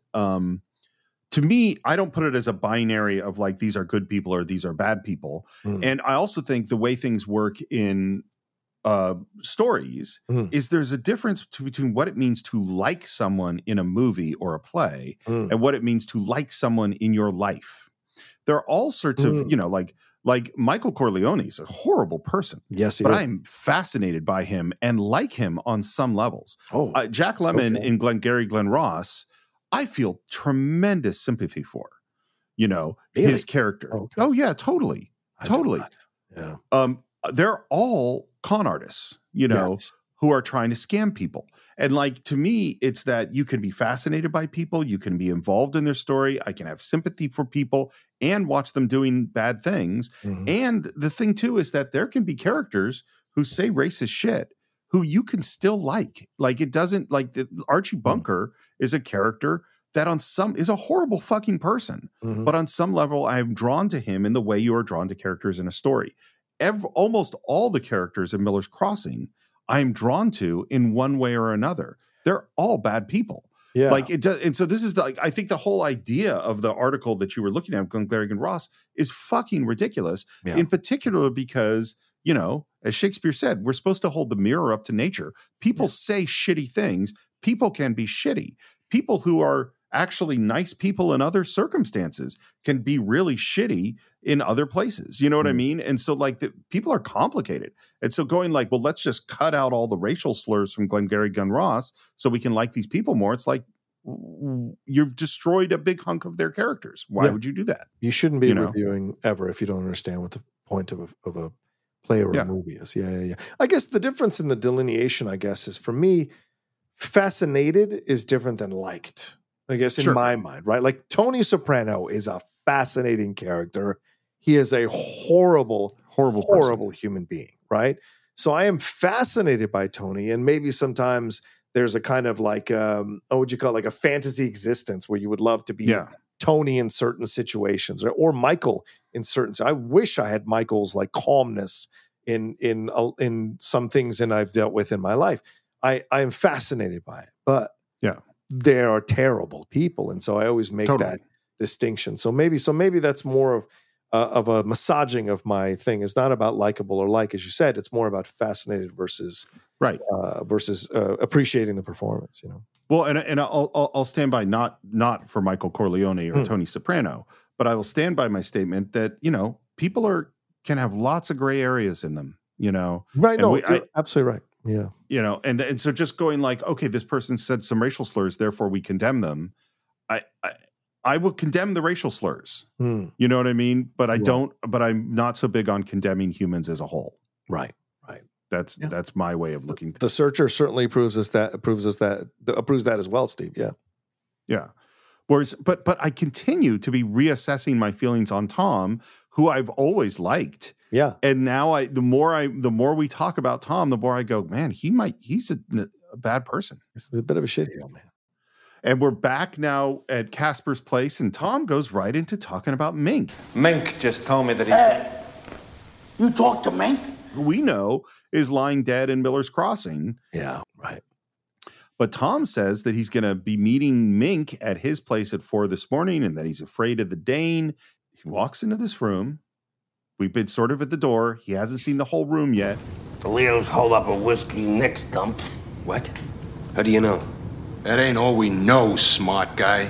to me, I don't put it as a binary of like, these are good people or these are bad people. And I also think the way things work in stories is there's a difference between what it means to like someone in a movie or a play and what it means to like someone in your life. There are all sorts of, like Michael Corleone is a horrible person. Yes, he but is. I'm fascinated by him and like him on some levels. Jack Lemmon in Glengarry Glen Ross, I feel tremendous sympathy for, his character. Oh yeah, totally. Yeah. They're all con artists, who are trying to scam people. And like, to me, it's that you can be fascinated by people. You can be involved in their story. I can have sympathy for people and watch them doing bad things. And the thing too, is that there can be characters who say racist shit who you can still like. Like, it doesn't, like Archie Bunker is a character that is a horrible fucking person. But on some level, I'm drawn to him in the way you are drawn to characters in a story. Almost all the characters in Miller's Crossing, I'm drawn to in one way or another. They're all bad people. Yeah. Like it does. And so this is I think the whole idea of the article that you were looking at, Glengarry Glen Ross, is fucking ridiculous. Yeah. In particular, because, as Shakespeare said, we're supposed to hold the mirror up to nature. People say shitty things. People can be shitty. People who are actually nice people in other circumstances can be really shitty in other places. You know what I mean? And so like people are complicated. And so going like, well, let's just cut out all the racial slurs from Glengarry Glen Ross so we can like these people more. It's like, you've destroyed a big hunk of their characters. Why would you do that? You shouldn't be reviewing ever if you don't understand what the point of a play or a movie is. Yeah. I guess the difference in the delineation, is for me, fascinated is different than liked. I guess in my mind, right? Like Tony Soprano is a fascinating character. He is a horrible human being, right? So I am fascinated by Tony, and maybe sometimes there's a kind of like, what would you call it? Like a fantasy existence where you would love to be Tony in certain situations, or Michael in certain. I wish I had Michael's like calmness in some things that I've dealt with in my life. I am fascinated by it, but there are terrible people, and so I always make that distinction. So maybe that's more of a massaging of my thing. It's not about likable or like, as you said. It's more about fascinated versus appreciating the performance. Well, and I'll stand by not for Michael Corleone or Tony Soprano, but I will stand by my statement that people can have lots of gray areas in them. Right? No, you're absolutely right. Yeah. And so just going like, okay, this person said some racial slurs, therefore we condemn them. I will condemn the racial slurs. Hmm. You know what I mean? But I'm not so big on condemning humans as a whole. Right. That's my way of looking. The Searcher certainly approves that as well, Steve. Yeah. Yeah. Whereas, but I continue to be reassessing my feelings on Tom, who I've always liked. Yeah. And now the more we talk about Tom, the more I go, man, he's a bad person. He's a bit of a shitheel, man. And we're back now at Casper's place, and Tom goes right into talking about Mink. Mink just told me that he's... Hey, you talked to Mink? We know is lying dead in Miller's Crossing. Yeah, right. But Tom says that he's going to be meeting Mink at his place at 4 this morning and that he's afraid of the Dane. He walks into this room. We've been sort of at the door. He hasn't seen the whole room yet. The Leos hold up a whiskey next dump. What? How do you know? That ain't all we know, smart guy.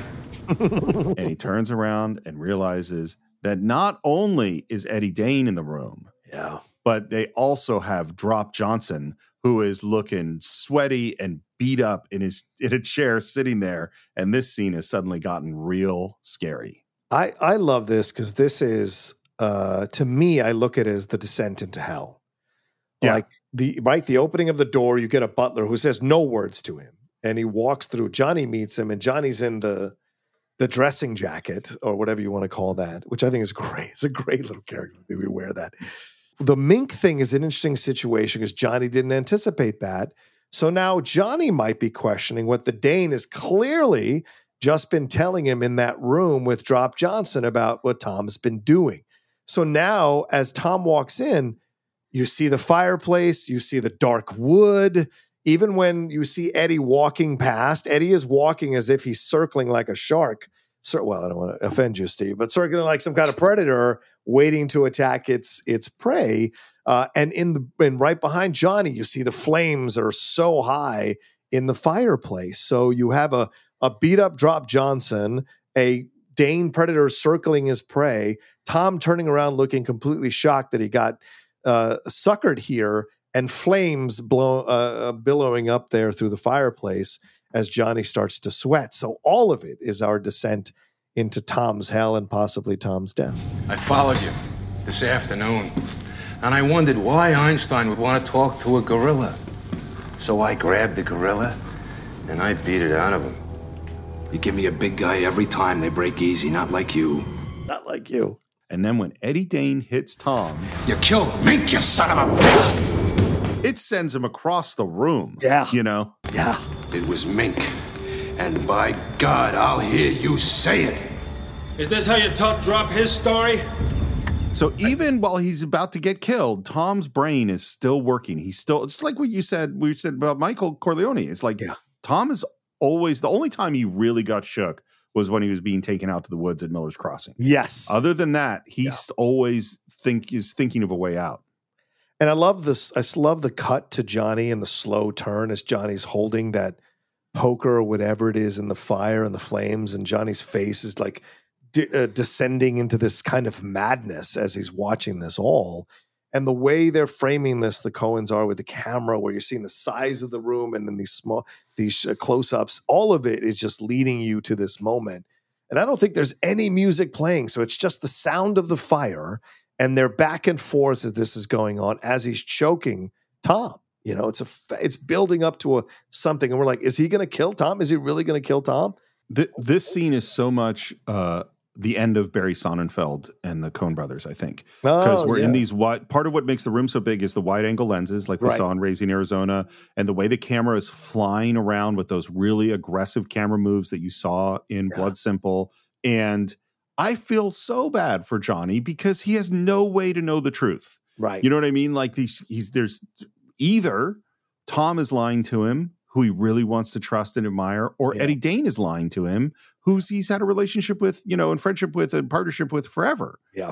And he turns around and realizes that not only is Eddie Dane in the room, yeah, but they also have Drop Johnson, who is looking sweaty and beat up in a chair sitting there. And this scene has suddenly gotten real scary. I love this because this is, to me, I look at it as the descent into hell. Yeah. Like the opening of the door, you get a butler who says no words to him. And he walks through. Johnny meets him, and Johnny's in the dressing jacket or whatever you want to call that, which I think is great. It's a great little character that we wear that. The Mink thing is an interesting situation because Johnny didn't anticipate that. So now Johnny might be questioning what the Dane has clearly just been telling him in that room with Drop Johnson about what Tom's been doing. So now as Tom walks in, you see the fireplace, you see the dark wood. Even when you see Eddie walking past, Eddie is walking as if he's circling like a shark. Well, I don't want to offend you, Steve, but circling like some kind of predator waiting to attack its prey. And right behind Johnny, you see the flames are so high in the fireplace. So you have a beat up Drop Johnson, a Dane predator circling his prey, Tom turning around looking completely shocked that he got suckered here, and flames billowing up there through the fireplace as Johnny starts to sweat. So all of it is our descent into Tom's hell and possibly Tom's death. I followed you this afternoon, and I wondered why Einstein would want to talk to a gorilla. So I grabbed the gorilla, and I beat it out of him. You give me a big guy every time. They break easy, not like you. Not like you. And then when Eddie Dane hits Tom... You killed Mink, you son of a bitch! It sends him across the room. Yeah. You know? Yeah. It was Mink. And by God, I'll hear you say it. Is this how you taught Drop his story? So even while he's about to get killed, Tom's brain is still working. It's like what we said about Michael Corleone. It's like, Tom is always, the only time he really got shook was when he was being taken out to the woods at Miller's Crossing. Yes. Other than that, he's always thinking of a way out. And I love this. I love the cut to Johnny and the slow turn as Johnny's holding that poker or whatever it is in the fire and the flames, and Johnny's face is like descending into this kind of madness as he's watching this all. And the way they're framing this, the Coens are with the camera, where you're seeing the size of the room and then these close-ups, all of it is just leading you to this moment. And I don't think there's any music playing, so it's just the sound of the fire. And they're back and forth as this is going on as he's choking Tom. You know, it's building up to something, and we're like, is he going to kill Tom? Is he really going to kill Tom? This scene is so much the end of Barry Sonnenfeld and the Coen brothers, I think, because we're in these wide. Part of what makes the room so big is the wide angle lenses, like we saw in Raising Arizona, and the way the camera is flying around with those really aggressive camera moves that you saw in Blood Simple. And I feel so bad for Johnny because he has no way to know the truth. Right. You know what I mean? Like there's either Tom is lying to him, who he really wants to trust and admire, or Eddie Dane is lying to him, he's had a relationship with, and friendship with and partnership with forever. Yeah.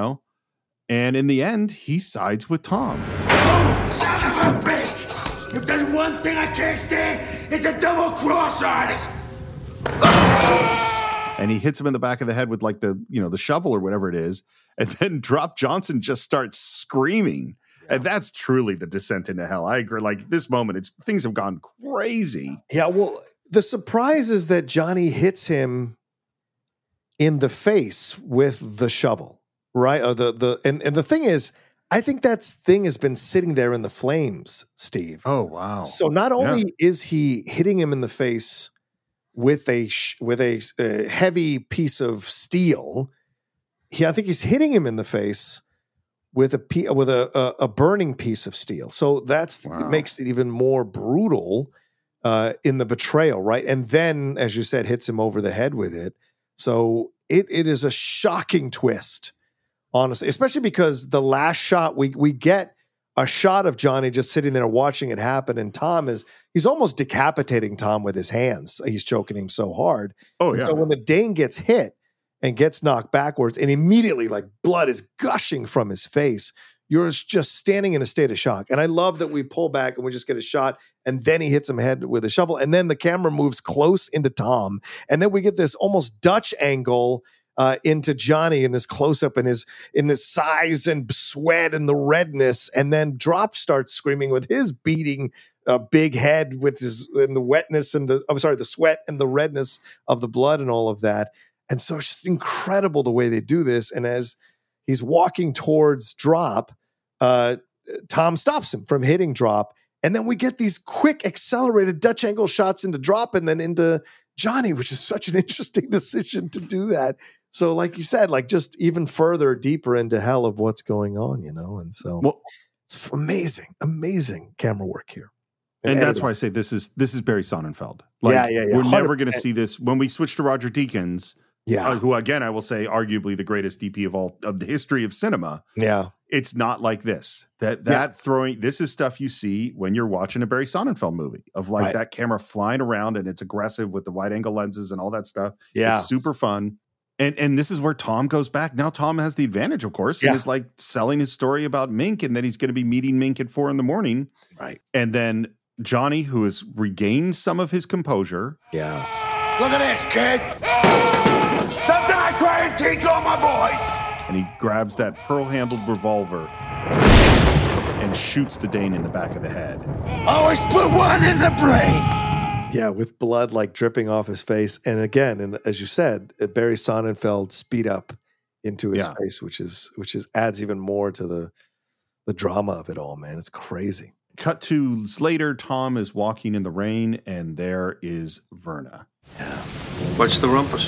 And in the end, he sides with Tom. Oh, son of a bitch! If there's one thing I can't stand, it's a double-cross artist! And he hits him in the back of the head with like the shovel or whatever it is. And then Drop Johnson just starts screaming. Yeah. And that's truly the descent into hell. I agree. Like this moment, things have gone crazy. Yeah. Well, the surprise is that Johnny hits him in the face with the shovel, right? Or and the thing is, I think that thing has been sitting there in the flames, Steve. Oh, wow. So not only is he hitting him in the face with a heavy piece of steel, I think he's hitting him in the face with a burning piece of steel. So it makes it even more brutal in the betrayal, right? And then, as you said, hits him over the head with it. So it is a shocking twist, honestly, especially because the last shot we get a shot of Johnny just sitting there watching it happen, and he's almost decapitating Tom with his hands. He's choking him so hard. Oh, yeah. So when the Dane gets hit and gets knocked backwards, and immediately like blood is gushing from his face, you're just standing in a state of shock. And I love that we pull back and we just get a shot, and then he hits him head with a shovel, and then the camera moves close into Tom, and then we get this almost Dutch angle into Johnny in this close up in this size and sweat and the redness, and then Drop starts screaming with his beating big head with the wetness and the sweat and the redness of the blood and all of that. And so it's just incredible the way they do this. And as he's walking towards Drop, Tom stops him from hitting Drop, and then we get these quick accelerated Dutch angle shots into Drop and then into Johnny, which is such an interesting decision to do that. So like you said, like just even further deeper into hell of what's going on, And so it's amazing camera work here. And that's why I say this is Barry Sonnenfeld. Like, we're never going to see this when we switch to Roger Deakins, who again, I will say arguably the greatest DP of the history of cinema. Yeah. It's not like this. This is stuff you see when you're watching a Barry Sonnenfeld movie of like that camera flying around and it's aggressive with the wide angle lenses and all that stuff. Yeah. It's super fun. And this is where Tom goes back. Now Tom has the advantage, of course. And is like selling his story about Mink, and then he's going to be meeting Mink at 4 a.m. Right. And then Johnny, who has regained some of his composure. Yeah. Look at this, kid. Something I try and teach all my boys. And he grabs that pearl-handled revolver and shoots the Dane in the back of the head. Always put one in the brain. Yeah, with blood like dripping off his face. And again, and as you said, Barry Sonnenfeld speed up into his face, which adds even more to the drama of it all, man. It's crazy. Cut to later, Tom is walking in the rain, and there is Verna. Yeah. What's the rumpus?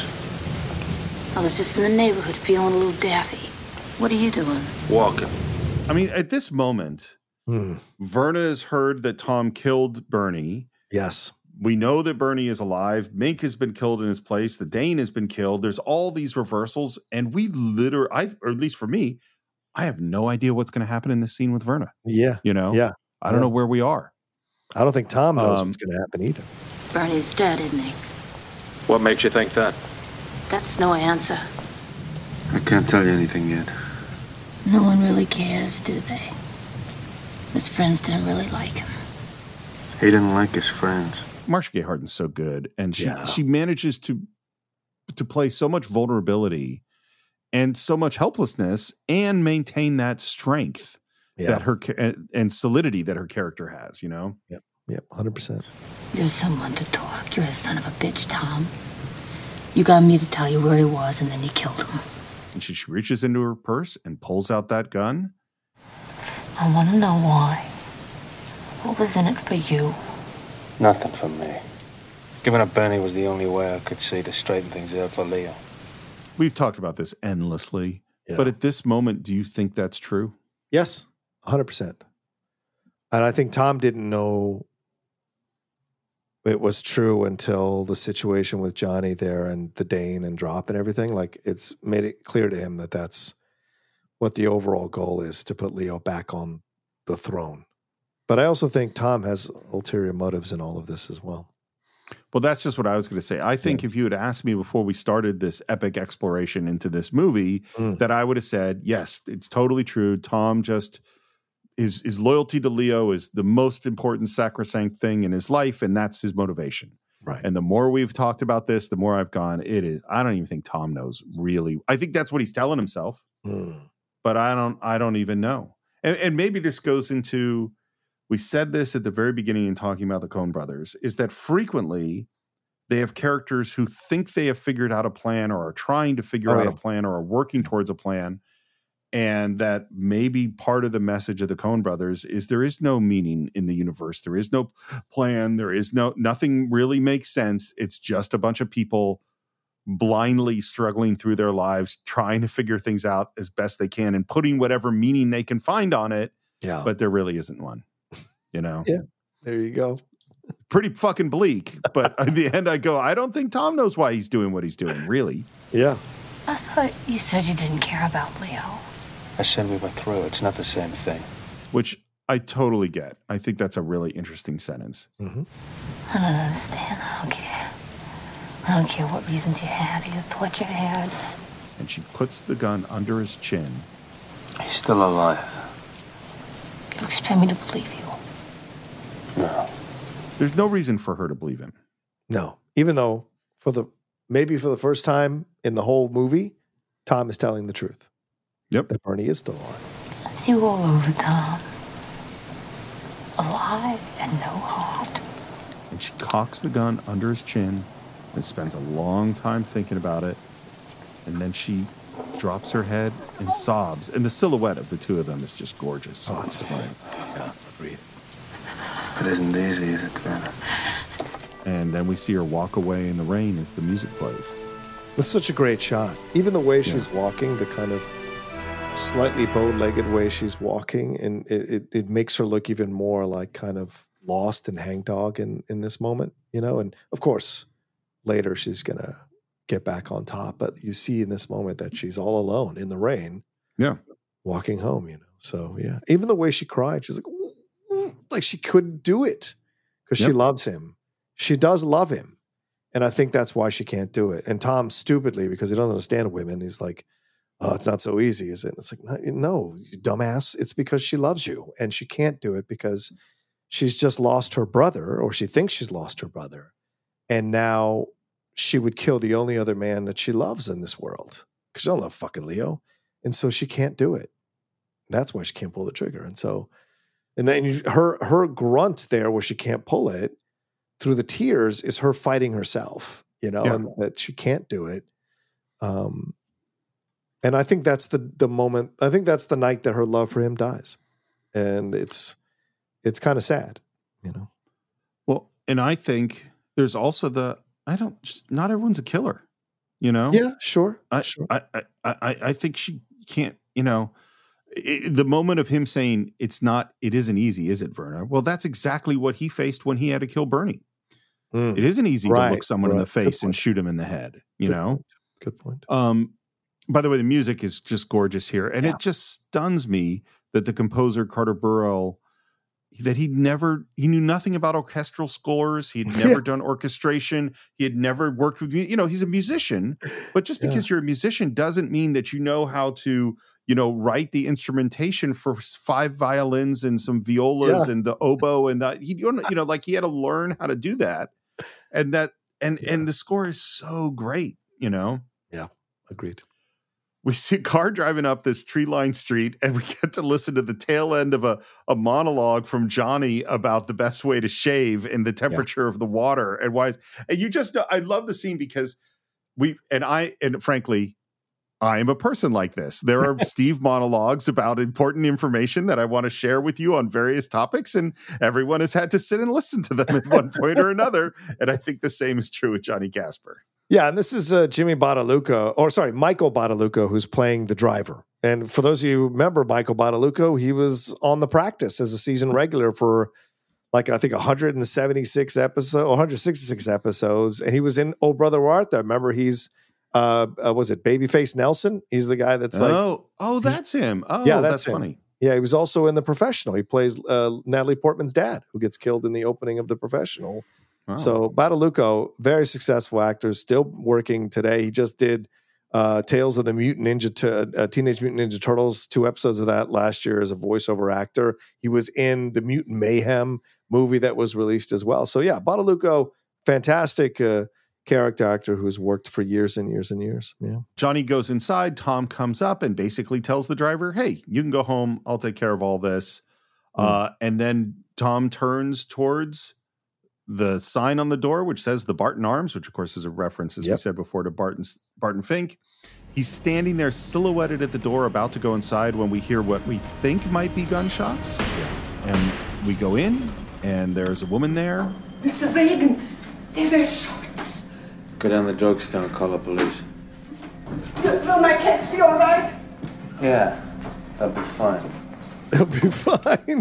I was just in the neighborhood feeling a little daffy. What are you doing? Walking. I mean, at this moment, Verna has heard that Tom killed Bernie. Yes. We know that Bernie is alive. Mink has been killed in his place. The Dane has been killed. There's all these reversals. And we or at least for me, I have no idea what's going to happen in this scene with Verna. Yeah. Yeah. I don't know where we are. I don't think Tom knows what's going to happen either. Bernie's dead, isn't he? What makes you think that? That's no answer. I can't tell you anything yet. No one really cares, do they? His friends didn't really like him. He didn't like his friends. Marcia Gay Harden's so good, and she manages to play so much vulnerability and so much helplessness and maintain that strength that her and solidity that her character has, Yep, 100%. You're someone to talk. You're a son of a bitch, Tom. You got me to tell you where he was, and then you killed him. And she reaches into her purse and pulls out that gun. I want to know why. What was in it for you? Nothing for me. Giving up Bernie was the only way I could see to straighten things out for Leo. We've talked about this endlessly, but at this moment, do you think that's true? Yes, 100%. And I think Tom didn't know it was true until the situation with Johnny there and the Dane and Drop and everything. Like, it's made it clear to him that that's what the overall goal is, to put Leo back on the throne. But I also think Tom has ulterior motives in all of this as well. Well, that's just what I was going to say. I think if you had asked me before we started this epic exploration into this movie, that I would have said, yes, it's totally true. Tom just, his loyalty to Leo is the most important sacrosanct thing in his life, and that's his motivation. Right. And the more we've talked about this, the more I've gone, I don't even think Tom knows really. I think that's what he's telling himself, but I don't even know. And maybe this goes into, we said this at the very beginning in talking about the Coen brothers, is that frequently They have characters who think they have figured out a plan or are trying to figure out a plan or are working towards a plan. And that maybe part of the message of the Coen brothers is there is no meaning in the universe. There is no plan. There is nothing really makes sense. It's just a bunch of people blindly struggling through their lives, trying to figure things out as best they can and putting whatever meaning they can find on it. Yeah. But there really isn't one, you know? Yeah. There you go. Pretty fucking bleak. But in the end, I go, I don't think Tom knows why he's doing what he's doing, really. Yeah. I thought you said you didn't care about Leo. I said we were through. It's not the same thing. Which I totally get. I think that's a really interesting sentence. Mm-hmm. I don't understand. I don't care. I don't care what reasons you had. I just thought you had. And she puts the gun under his chin. He's still alive. You expect me to believe you? No. There's no reason for her to believe him. No. Even though maybe for the first time in the whole movie, Tom is telling the truth. Yep. That Bernie is still alive. It's you all over, Tom. Alive and no heart. And she cocks the gun under his chin and spends a long time thinking about it. And then she drops her head and sobs. And the silhouette of the two of them is just gorgeous. Oh, it's smart. Yeah, agreed. It isn't easy, is it, Verna? And then we see her walk away in the rain as the music plays. That's such a great shot. Even the way she's walking, the kind of slightly bow-legged way she's walking, and it makes her look even more like kind of lost and hangdog in this moment, you know? And of course, later she's going to get back on top, but you see in this moment that she's all alone in the rain. Yeah. Walking home, you know? So, yeah. Even the way she cried, she's like, ooh, like she couldn't do it because she loves him. She does love him. And I think that's why she can't do it. And Tom, stupidly, because he doesn't understand women, he's like, oh, it's not so easy, is it? It's like, no, you dumbass. It's because she loves you. And she can't do it because she's just lost her brother, or she thinks she's lost her brother. And now she would kill the only other man that she loves in this world. Because she don't love fucking Leo. And so she can't do it. That's why she can't pull the trigger. And so, and then her grunt there where she can't pull it through the tears is her fighting herself, you know, and that she can't do it. And I think that's the moment. I think that's the night that her love for him dies. And it's kind of sad, you know? Well, and I think there's also not everyone's a killer, you know? Yeah, sure. I think she can't, you know, the moment of him saying it isn't easy, is it, Verna? Well, that's exactly what he faced when he had to kill Bernie. It isn't easy to look someone in the face and shoot him in the head, you know? Good point. By the way, the music is just gorgeous here. And it just stuns me that the composer, Carter Burwell, that he knew nothing about orchestral scores. He had never done orchestration. He had never worked with, you know, he's a musician, but just because you're a musician doesn't mean that you know how to, you know, write the instrumentation for 5 violins and some violas and the oboe and that, you know, like he had to learn how to do that. And and the score is so great, you know? Yeah. Agreed. We see a car driving up this tree-lined street, and we get to listen to the tail end of a monologue from Johnny about the best way to shave and the temperature of the water and why. And you just know, I love the scene because frankly, I am a person like this. There are Steve monologues about important information that I want to share with you on various topics, and everyone has had to sit and listen to them at one point or another. And I think the same is true with Johnny Casper. Yeah, and this is Michael Bottalucco, who's playing the driver. And for those of you who remember Michael Bottalucco, he was on The Practice as a season regular for like, I think 166 episodes. And he was in Oh Brother Where Art Thou. Remember, he's, was it Babyface Nelson? He's the guy that's like... Oh, that's him. Oh, yeah, that's him. funny. Yeah, he was also in The Professional. He plays Natalie Portman's dad, who gets killed in the opening of The Professional. Wow. So Bottalucco, very successful actor, still working today. He just did Tales of the Teenage Mutant Ninja Turtles, 2 episodes of that last year as a voiceover actor. He was in the Mutant Mayhem movie that was released as well. So yeah, Bottalucco, fantastic character actor who's worked for years and years and years. Yeah. Johnny goes inside. Tom comes up and basically tells the driver, hey, you can go home. I'll take care of all this. And then Tom turns towards the sign on the door, which says the Barton Arms, which of course is a reference, as we said before, to Barton Fink. He's standing there silhouetted at the door, about to go inside when we hear what we think might be gunshots. Yeah. And we go in, and there's a woman there. Mr. Reagan, they wear shorts. Go down the drugstore and call the police. Will my kids be all right? Yeah, that'll be fine. They'll be fine.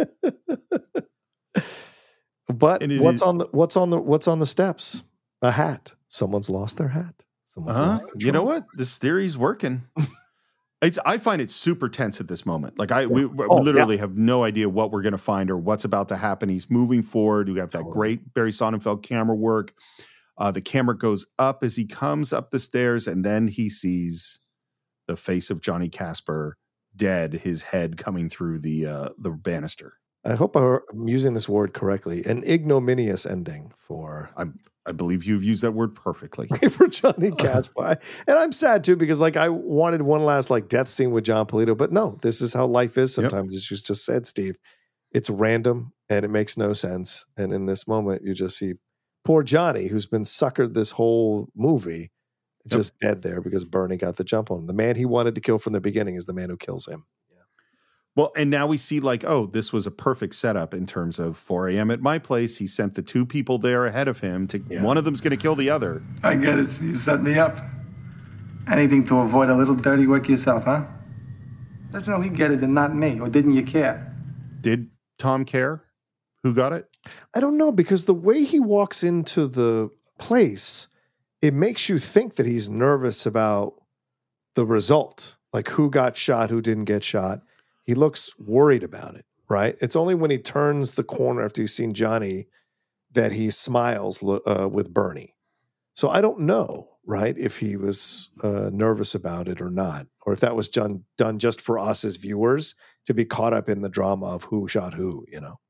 But what's on the steps? A hat. Someone's lost their hat. You know what? This theory's working. I find it super tense at this moment. Like we literally have no idea what we're going to find or what's about to happen. He's moving forward. We have that great Barry Sonnenfeld camera work. The camera goes up as he comes up the stairs, and then he sees the face of Johnny Casper dead, his head coming through the banister. I hope I'm using this word correctly. An ignominious ending for... I believe you've used that word perfectly. For Johnny Casper. And I'm sad too, because I wanted one last death scene with John Polito, but no, this is how life is sometimes. As you just said, Steve, it's random and it makes no sense. And in this moment, you just see poor Johnny, who's been suckered this whole movie, just dead there because Bernie got the jump on him. The man he wanted to kill from the beginning is the man who kills him. Well, and now we see this was a perfect setup in terms of 4 a.m. at my place. He sent the two people there ahead of him one of them's going to kill the other. I get it. You set me up. Anything to avoid a little dirty work yourself, huh? Don't you know he get it and not me? Or didn't you care? Did Tom care who got it? I don't know, because the way he walks into the place, it makes you think that he's nervous about the result. Like who got shot, who didn't get shot. He looks worried about it, right? It's only when he turns the corner after he's seen Johnny that he smiles with Bernie. So I don't know, right, if he was nervous about it or not, or if that was done just for us as viewers to be caught up in the drama of who shot who,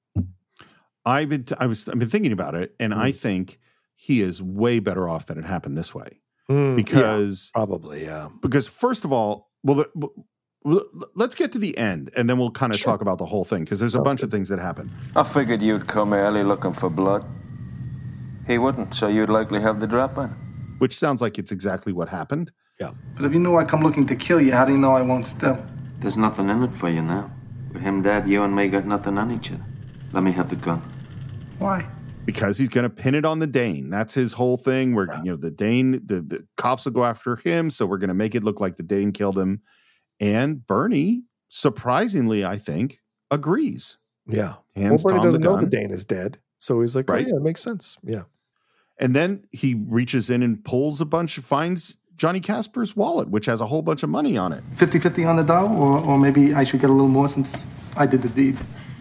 I've been thinking about it, and I think he is way better off that it happened this way. Because probably, Because first of all, let's get to the end, and then we'll kind of talk about the whole thing, because there's a bunch of things that happen. I figured you'd come early looking for blood. He wouldn't, so you'd likely have the drop on. Which sounds like it's exactly what happened. Yeah. But if you knew I'd come looking to kill you, how do you know I won't still? There's nothing in it for you now. With him dead, you and me got nothing on each other. Let me have the gun. Why? Because he's going to pin it on the Dane. That's his whole thing. Where the Dane, the cops will go after him, so we're going to make it look like the Dane killed him. And Bernie, surprisingly, I think, agrees. Yeah. Hands Bernie Tom doesn't the know gun. the Dane is dead. So he's like, Right. oh, yeah, it makes sense. Yeah. And then he reaches in and finds Johnny Casper's wallet, which has a whole bunch of money on it. 50-50 on the dough, or maybe I should get a little more since I did the deed.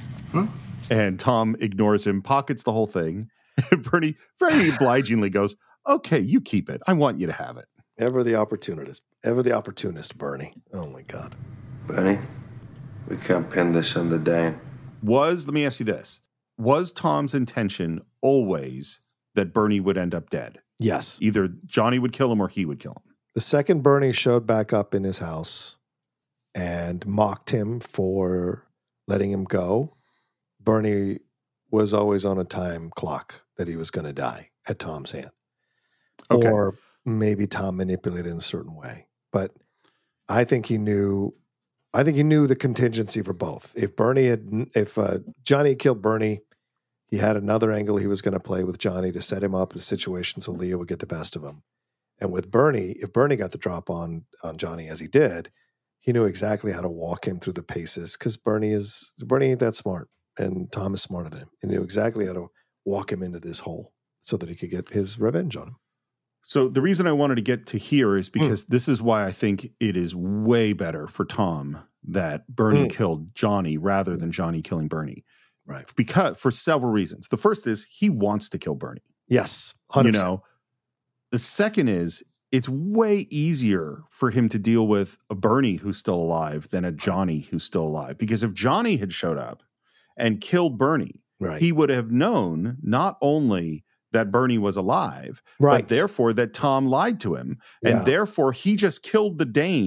And Tom ignores him, pockets the whole thing. Bernie very obligingly goes, okay, you keep it. I want you to have it. Ever the opportunist, Bernie. Oh, my God. Bernie, we can't pin this on the Dane. Let me ask you this. Was Tom's intention always that Bernie would end up dead? Yes. Either Johnny would kill him or he would kill him. The second Bernie showed back up in his house and mocked him for letting him go, Bernie was always on a time clock that he was going to die at Tom's hand. Okay. Or maybe Tom manipulated in a certain way. But I think he knew the contingency for both. If Johnny had killed Bernie, he had another angle he was going to play with Johnny to set him up in a situation so Leo would get the best of him. And with Bernie, if Bernie got the drop on Johnny as he did, he knew exactly how to walk him through the paces, because Bernie ain't that smart, and Tom is smarter than him. He knew exactly how to walk him into this hole so that he could get his revenge on him. So the reason I wanted to get to here is because this is why I think it is way better for Tom that Bernie killed Johnny rather than Johnny killing Bernie. Right. Because for several reasons. The first is he wants to kill Bernie. Yes. 100%. The second is it's way easier for him to deal with a Bernie who's still alive than a Johnny who's still alive. Because if Johnny had showed up and killed Bernie, he would have known not only that Bernie was alive, but therefore that Tom lied to him. And therefore he just killed the Dane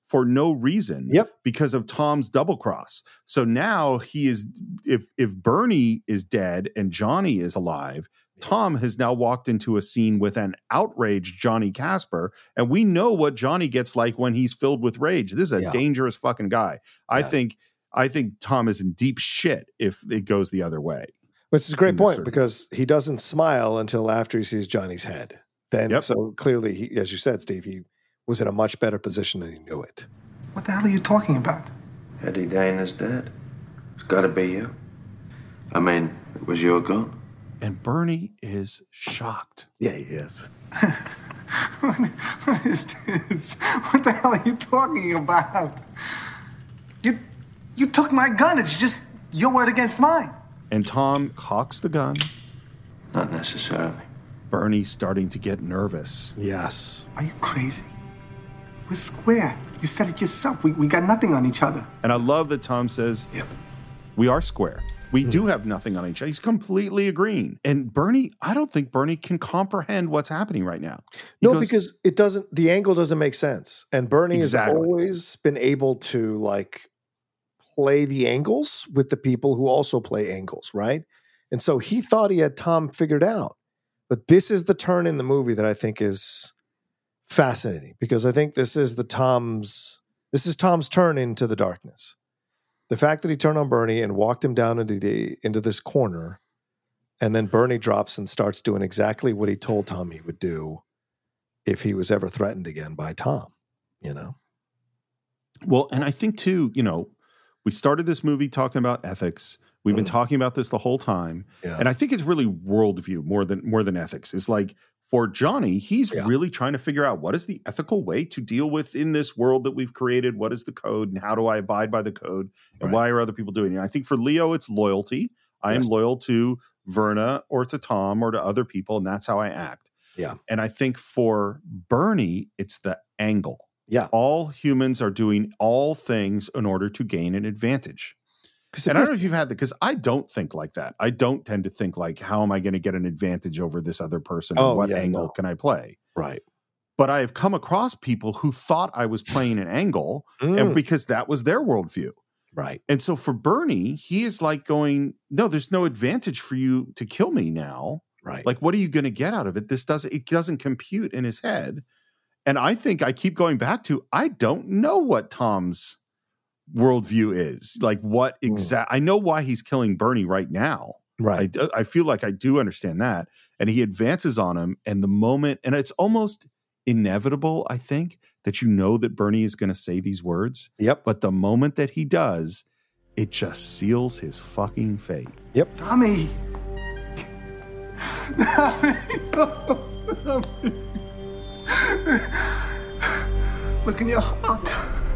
for no reason because of Tom's double cross. So now he is, if Bernie is dead and Johnny is alive, Tom has now walked into a scene with an outraged Johnny Casper, and we know what Johnny gets like when he's filled with rage. This is a dangerous fucking guy. I think Tom is in deep shit if it goes the other way. Which is a great point because he doesn't smile until after he sees Johnny's head. Then, so clearly, he, as you said, Steve, he was in a much better position and he knew it. What the hell are you talking about? Eddie Dane is dead. It's got to be you. I mean, it was your gun. And Bernie is shocked. Yeah, he is. What is this? What the hell are you talking about? You took my gun. It's just your word against mine. And Tom cocks the gun. Not necessarily. Bernie's starting to get nervous. Yes. Are you crazy? We're square. You said it yourself. We got nothing on each other. And I love that Tom says, yep, we are square. We do have nothing on each other. He's completely agreeing. And Bernie, I don't think Bernie can comprehend what's happening right now. Because it doesn't, the angle doesn't make sense. And Bernie has always been able to like play the angles with the people who also play angles, right? And so he thought he had Tom figured out. But this is the turn in the movie that I think is fascinating because I think this is Tom's turn into the darkness. The fact that he turned on Bernie and walked him down into this corner, and then Bernie drops and starts doing exactly what he told Tom he would do if he was ever threatened again by Tom, you know? Well, and I think too, you know, we started this movie talking about ethics. We've been talking about this the whole time. Yeah. And I think it's really worldview more than ethics. It's like for Johnny, he's really trying to figure out what is the ethical way to deal with in this world that we've created. What is the code and how do I abide by the code and why are other people doing it? I think for Leo, it's loyalty. I am loyal to Verna or to Tom or to other people. And that's how I act. Yeah. And I think for Bernie, it's the angle. Yeah. All humans are doing all things in order to gain an advantage. And I don't know if you've had that, because I don't think like that. I don't tend to think like, how am I going to get an advantage over this other person? And what angle can I play? Right. But I have come across people who thought I was playing an angle and because that was their worldview. Right. And so for Bernie, he is like going, no, there's no advantage for you to kill me now. Right. Like, what are you going to get out of it? It doesn't compute in his head. And I think I keep going back to, I don't know what Tom's worldview is. Like what I know why he's killing Bernie right now. Right. I feel like I do understand that. And he advances on him, and the moment, and it's almost inevitable, I think, that you know that Bernie is going to say these words. Yep. But the moment that he does, it just seals his fucking fate. Yep. Tommy. Look in your heart.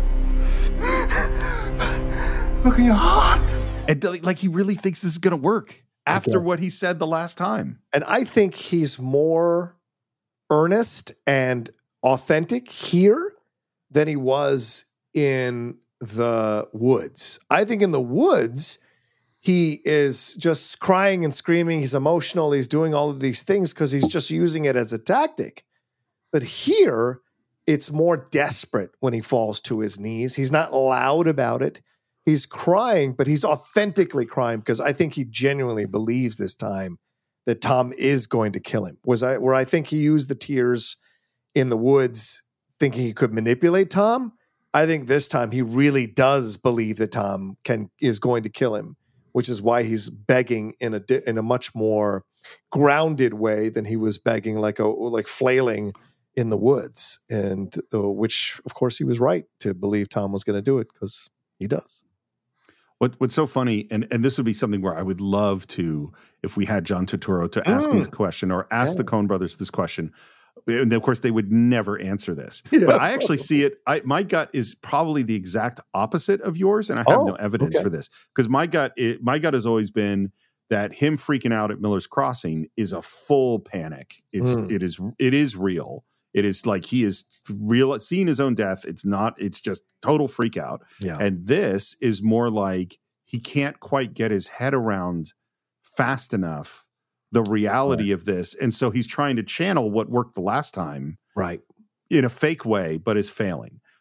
Look in your heart. And like he really thinks this is going to work after what he said the last time. And I think he's more earnest and authentic here than he was in the woods. I think in the woods, he is just crying and screaming. He's emotional. He's doing all of these things because he's just using it as a tactic. But here, it's more desperate when he falls to his knees. He's not loud about it. He's crying, but he's authentically crying because I think he genuinely believes this time that Tom is going to kill him. Where I think he used the tears in the woods thinking he could manipulate Tom, I think this time he really does believe that Tom is going to kill him, which is why he's begging in a much more grounded way than he was begging like flailing in the woods, and which of course he was right to believe Tom was going to do it because he does. What's so funny, and this would be something where I would love to, if we had John Turturro to ask him this question or ask the Coen brothers this question. And of course, they would never answer this. Yeah. But I actually see it. My gut is probably the exact opposite of yours, and I have no evidence for this because my gut has always been that him freaking out at Miller's Crossing is a full panic. It is real. It is like he is real, seeing his own death. It's just total freak out. Yeah. And this is more like he can't quite get his head around fast enough the reality of this. And so he's trying to channel what worked the last time. Right. In a fake way, but is failing.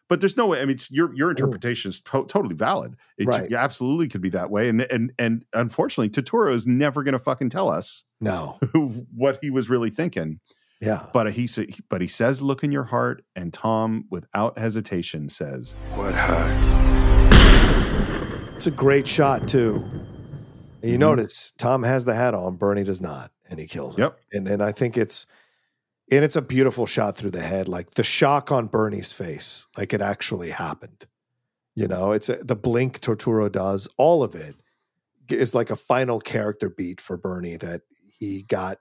But there's no way. I mean, your interpretation is totally valid. It absolutely could be that way. And unfortunately, Turturro is never going to fucking tell us what he was really thinking. Yeah. But he says, "Look in your heart," and Tom, without hesitation, says, "What heart?" It's a great shot too. And you notice Tom has the hat on, Bernie does not, and he kills him. Yep. And I think it's a beautiful shot through the head, like the shock on Bernie's face, like it actually happened. You know, it's the blink Turturro does. All of it is like a final character beat for Bernie that he got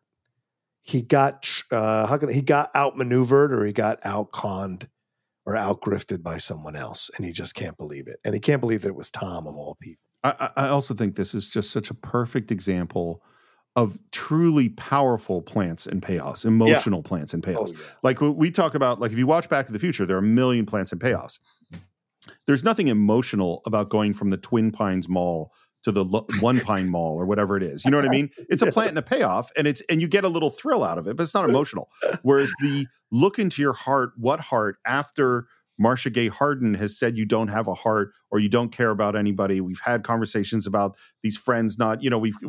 outmaneuvered, or he got outconned or outgrifted by someone else, and he just can't believe it. And he can't believe that it was Tom of all people. I also think this is just such a perfect example of truly powerful plants and payoffs, emotional plants and payoffs. Like we talk about, like if you watch Back to the Future, there are a million plants and payoffs. There's nothing emotional about going from the Twin Pines Mall to the One Pine Mall or whatever it is. You know what I mean? It's a plant and a payoff, and you get a little thrill out of it, but it's not emotional. Whereas the look into your heart, what heart, after Marcia Gay Harden has said you don't have a heart or you don't care about anybody. We've had conversations about these friends not,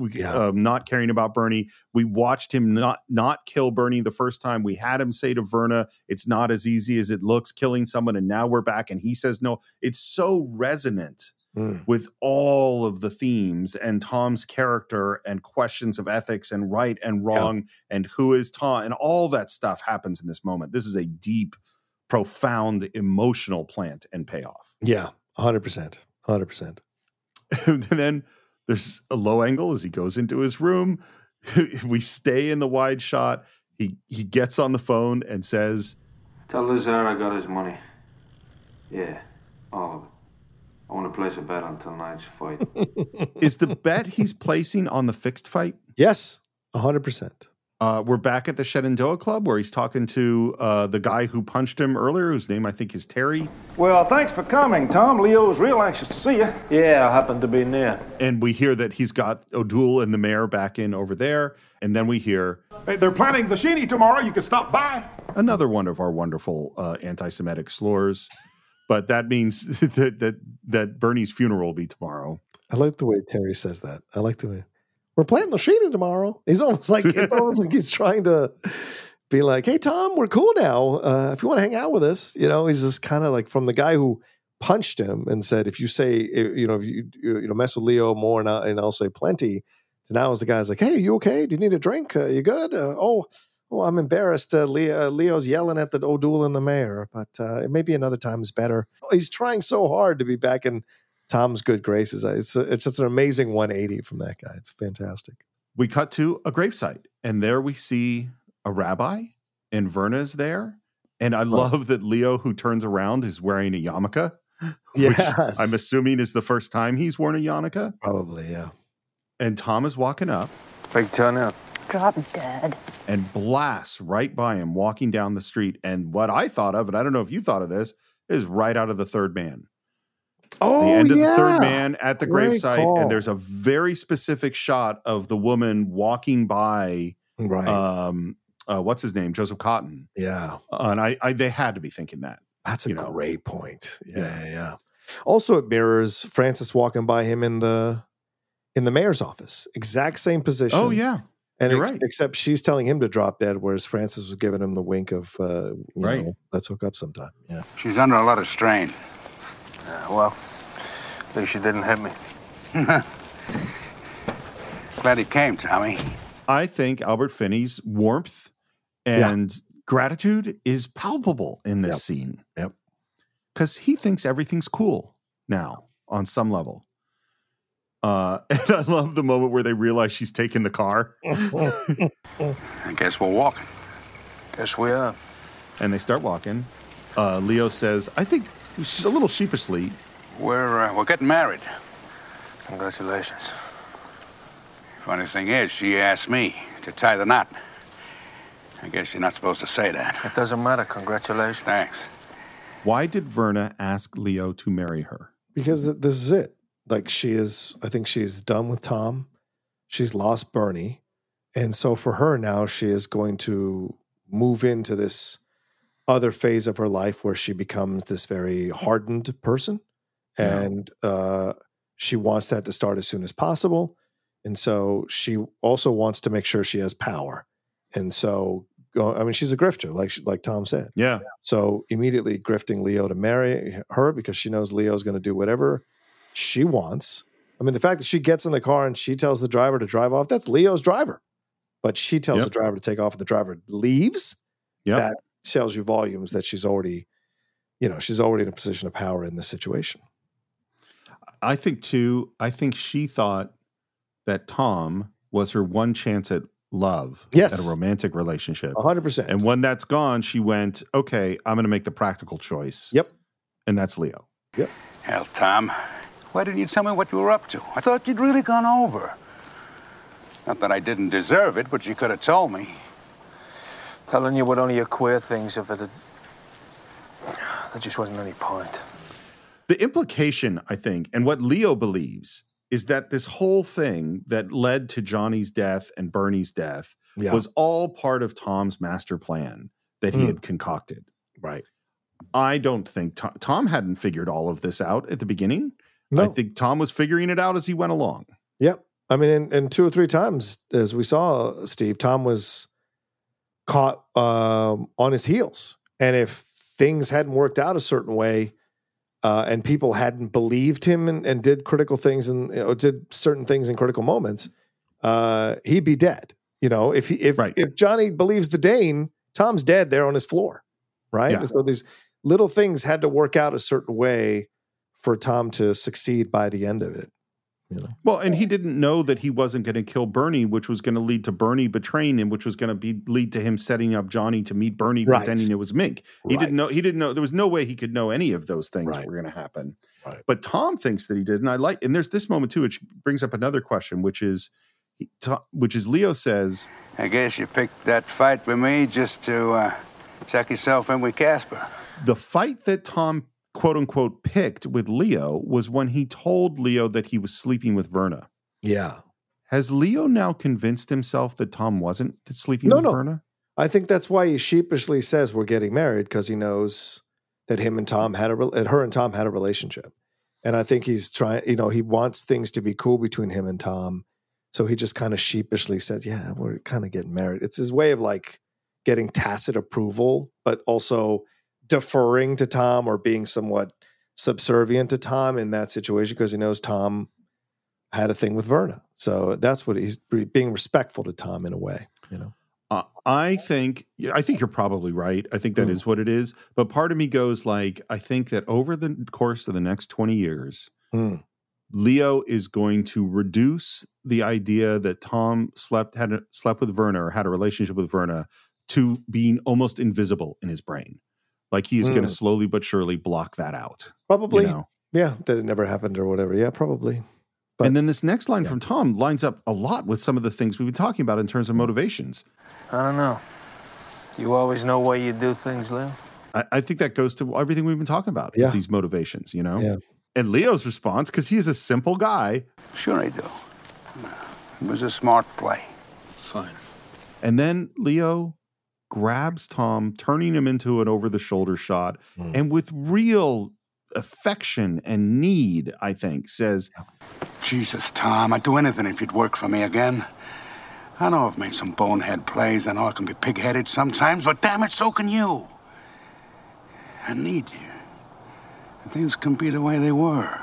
not caring about Bernie. We watched him not kill Bernie the first time. We had him say to Verna, "It's not as easy as it looks killing someone," and now we're back and he says no. It's so resonant with all of the themes and Tom's character and questions of ethics and right and wrong and who is Tom, and all that stuff happens in this moment. This is a deep, profound emotional plant and payoff. Yeah, 100%. 100%. And then there's a low angle as he goes into his room. We stay in the wide shot. He gets on the phone and says, "Tell Lazar I got his money. Yeah, all of it. I want to place a bet on tonight's fight." Is the bet he's placing on the fixed fight? Yes, 100%. We're back at the Shenandoah Club where he's talking to the guy who punched him earlier, whose name I think is Terry. "Well, thanks for coming, Tom. Leo's real anxious to see you." "Yeah, I happen to be near." And we hear that he's got O'Doul and the mayor back in over there. And then we hear, "Hey, they're planning the Sheeny tomorrow. You can stop by." Another one of our wonderful anti-Semitic slurs. But that means that Bernie's funeral will be tomorrow. I like the way Terry says that. I like the way. "We're playing the Sheeny tomorrow." It's almost like he's trying to be like, "Hey, Tom, we're cool now. If you want to hang out with us," he's just kind of like from the guy who punched him and said, "If you say, if you mess with Leo more, and I'll say plenty." So now it's the guy's like, "Hey, are you okay? Do you need a drink? You good? Oh, I'm embarrassed. Leo's yelling at the O'Doul and the mayor, but maybe another time is better." He's trying so hard to be back in Tom's good graces. It's just an amazing 180 from that guy. It's fantastic. We cut to a gravesite, and there we see a rabbi, and Verna's there. And I love that Leo, who turns around, is wearing a yarmulke. Yes. Which I'm assuming is the first time he's worn a yarmulke. Probably, yeah. And Tom is walking up. Big turnout. Drop dead. And blasts right by him walking down the street. And what I thought of, and I don't know if you thought of this, is right out of The Third Man. Oh, the end of yeah. The Third Man at the Great gravesite, call. and there's a very specific shot of the woman walking by. Right. What's his name? Joseph Cotton. Yeah. And they had to be thinking that. That's a great point. Yeah. Also, it mirrors Francis walking by him in the mayor's office. Exact same position. Oh, yeah. And You're right. except she's telling him to drop dead, whereas Francis was giving him the wink of, let's hook up sometime. Yeah. She's under a lot of strain. Well, at least she didn't hit me. Glad he came, Tommy. I think Albert Finney's warmth and gratitude is palpable in this scene. Yep. Because he thinks everything's cool now on some level. And I love the moment where they realize she's taking the car. I guess we're walking. Guess we are. And they start walking. Leo says, I think a little sheepishly, We're getting married. Congratulations. Funny thing is, she asked me to tie the knot. I guess you're not supposed to say that. It doesn't matter. Congratulations. Thanks. Why did Verna ask Leo to marry her? Because this is it. Like I think she's done with Tom. She's lost Bernie. And so for her now, she is going to move into this other phase of her life where she becomes this very hardened person. And she wants that to start as soon as possible. And so she also wants to make sure she has power. And so, I mean, she's a grifter, like Tom said. Yeah. So immediately grifting Leo to marry her because she knows Leo's going to do whatever she wants. I mean, the fact that she gets in the car and she tells the driver to drive off, that's Leo's driver. But she tells the driver to take off and the driver leaves. That tells you volumes that she's already in a position of power in this situation. I think she thought that Tom was her one chance at love, at a romantic relationship. 100%. And when that's gone, she went, okay, I'm going to make the practical choice. Yep. And that's Leo. Yep. Hell, Tom, why didn't you tell me what you were up to? I thought you'd really gone over. Not that I didn't deserve it, but you could have told me. Telling you what only a queer thinks of it. There just wasn't any point. The implication, I think, and what Leo believes is that this whole thing that led to Johnny's death and Bernie's death was all part of Tom's master plan that he had concocted. Right. I don't think Tom hadn't figured all of this out at the beginning. No. I think Tom was figuring it out as he went along. Yep. I mean, and 2 or 3 times, as we saw, Steve, Tom was caught on his heels. And if things hadn't worked out a certain way, and people hadn't believed him and did critical things and did certain things in critical moments, he'd be dead. You know, if Johnny believes the Dane, Tom's dead there on his floor, right? Yeah. And so these little things had to work out a certain way for Tom to succeed by the end of it. You know? Well, and he didn't know that he wasn't going to kill Bernie, which was going to lead to Bernie betraying him, which was going to lead to him setting up Johnny to meet Bernie, pretending it was Mink. He didn't know. There was no way he could know any of those things were going to happen. Right. But Tom thinks that he did, and there's this moment too, which brings up another question, which is Leo says, I guess you picked that fight with me just to check yourself in with Casper. The fight that Tom quote unquote picked with Leo was when he told Leo that he was sleeping with Verna. Yeah. Has Leo now convinced himself that Tom wasn't sleeping with Verna? I think that's why he sheepishly says we're getting married, because he knows that her and Tom had a relationship. And I think he's trying, he wants things to be cool between him and Tom. So he just kind of sheepishly says, yeah, we're kind of getting married. It's his way of like getting tacit approval, but also deferring to Tom or being somewhat subservient to Tom in that situation, because he knows Tom had a thing with Verna. So that's what he's being respectful to Tom in a way, I think you're probably right. I think that is what it is. But part of me goes like, I think that over the course of the next 20 years, Leo is going to reduce the idea that Tom slept with Verna or had a relationship with Verna to being almost invisible in his brain. Like he is going to slowly but surely block that out. Probably. Yeah, that it never happened or whatever. Yeah, probably. But, and then this next line from Tom lines up a lot with some of the things we've been talking about in terms of motivations. I don't know. You always know why you do things, Leo? I think that goes to everything we've been talking about, with these motivations, Yeah. And Leo's response, because he is a simple guy. Sure I do. It was a smart play. Fine. And then Leo grabs Tom, turning him into an over-the-shoulder shot, and with real affection and need, I think, says, Jesus, Tom, I'd do anything if you'd work for me again. I know I've made some bonehead plays. I know I can be pig-headed sometimes, but damn it, so can you. I need you. And things can be the way they were.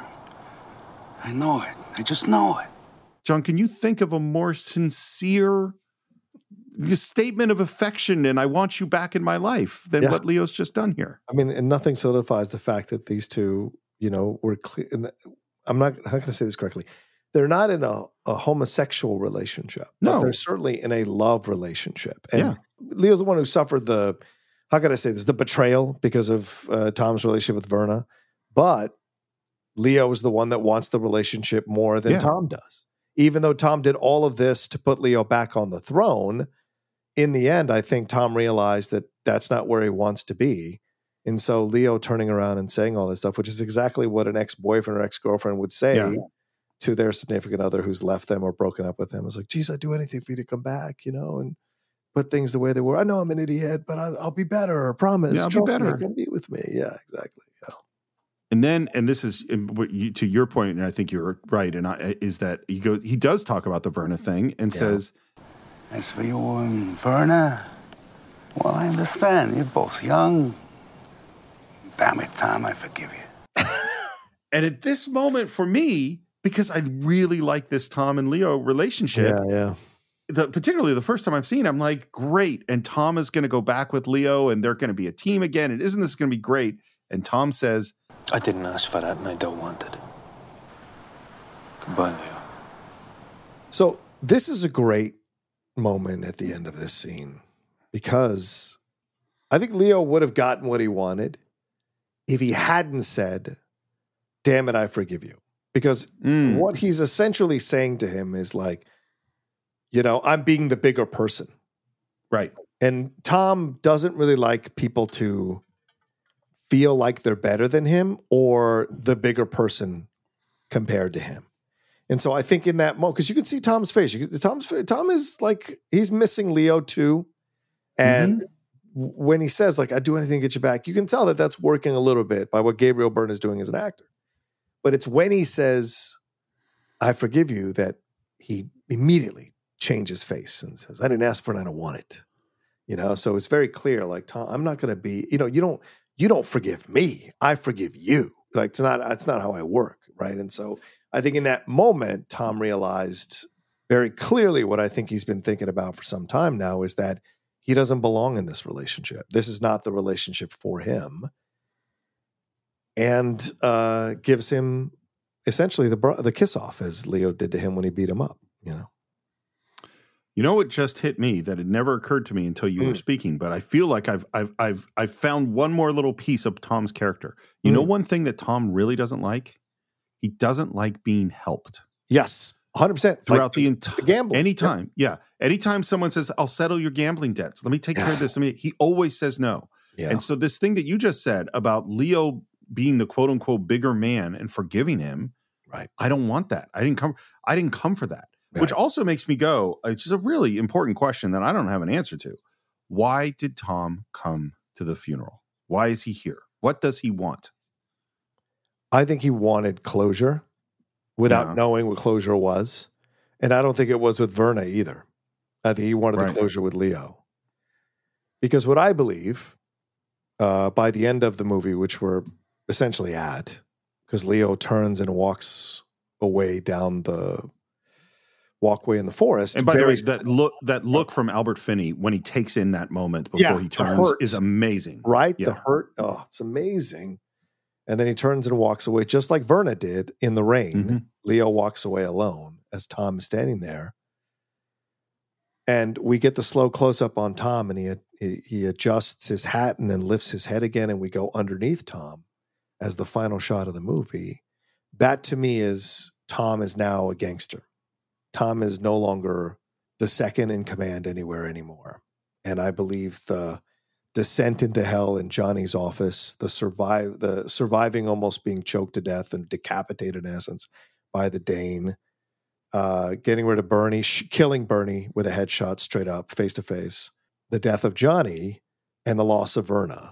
I know it. I just know it. John, can you think of a more sincere statement of affection and I want you back in my life than what Leo's just done here? I mean, and nothing solidifies the fact that these two, were clear. I'm not, how can I say this correctly? They're not in a homosexual relationship. No. But they're certainly in a love relationship. And Leo's the one who suffered the betrayal because of Tom's relationship with Verna. But Leo is the one that wants the relationship more than Tom does. Even though Tom did all of this to put Leo back on the throne, in the end, I think Tom realized that that's not where he wants to be. And so Leo turning around and saying all this stuff, which is exactly what an ex-boyfriend or ex-girlfriend would say to their significant other who's left them or broken up with them, is like, geez, I'd do anything for you to come back, and put things the way they were. I know I'm an idiot, but I'll be better. I promise. Yeah, I'll be Trust better. me. Come be with me. Yeah, exactly. Yeah. And this is to your point, and I think you're right. And is that he does talk about the Verna thing and says, As for you and Verna, well, I understand. You're both young. Damn it, Tom, I forgive you. and at this moment for me, because I really like this Tom and Leo relationship. Yeah. Particularly the first time I've seen it, I'm like, great. And Tom is going to go back with Leo and they're going to be a team again. And isn't this going to be great? And Tom says, I didn't ask for that and I don't want it. Goodbye, Leo. So this is a great moment at the end of this scene because I think Leo would have gotten what he wanted if he hadn't said, damn it, I forgive you. Because what he's essentially saying to him is like, I'm being the bigger person. Right. And Tom doesn't really like people to feel like they're better than him or the bigger person compared to him. And so I think in that moment, because you can see Tom's face, Tom is like, he's missing Leo too. And when he says like, I'd do anything to get you back, you can tell that that's working a little bit by what Gabriel Byrne is doing as an actor. But it's when he says, I forgive you, that he immediately changes face and says, I didn't ask for it, I don't want it. So it's very clear, like, Tom, I'm not going to be, you don't forgive me. I forgive you. Like, it's not how I work. Right. And so I think in that moment, Tom realized very clearly what I think he's been thinking about for some time now is that he doesn't belong in this relationship. This is not the relationship for him. And gives him essentially the kiss off as Leo did to him when he beat him up, You know what just hit me that had never occurred to me until you were speaking, but I feel like I've found one more little piece of Tom's character. You know, one thing that Tom really doesn't like? He doesn't like being helped. Yes, 100%. Throughout the entire gambling. Anytime. Yeah. Anytime someone says, I'll settle your gambling debts. Let me take care of this. He always says no. Yeah. And so this thing that you just said about Leo being the quote unquote bigger man and forgiving him. Right. I don't want that. I didn't come for that. Right. Which also makes me go, it's just a really important question that I don't have an answer to. Why did Tom come to the funeral? Why is he here? What does he want? I think he wanted closure without knowing what closure was. And I don't think it was with Verna either. I think he wanted the closure with Leo. Because what I believe, by the end of the movie, which we're essentially at, because Leo turns and walks away down the walkway in the forest. And by the way, that look from Albert Finney when he takes in that moment before he turns is amazing. Right? Yeah. The hurt. Oh, it's amazing. And then he turns and walks away just like Verna did in the rain. Leo walks away alone as Tom is standing there. And we get the slow close up on Tom and he adjusts his hat and then lifts his head again. And we go underneath Tom as the final shot of the movie. That to me is Tom is now a gangster. Tom is no longer the second in command anywhere anymore. And I believe the descent into hell in Johnny's office, the surviving almost being choked to death and decapitated in essence by the Dane, getting rid of Bernie, killing Bernie with a headshot straight up, face to face, the death of Johnny, and the loss of Verna.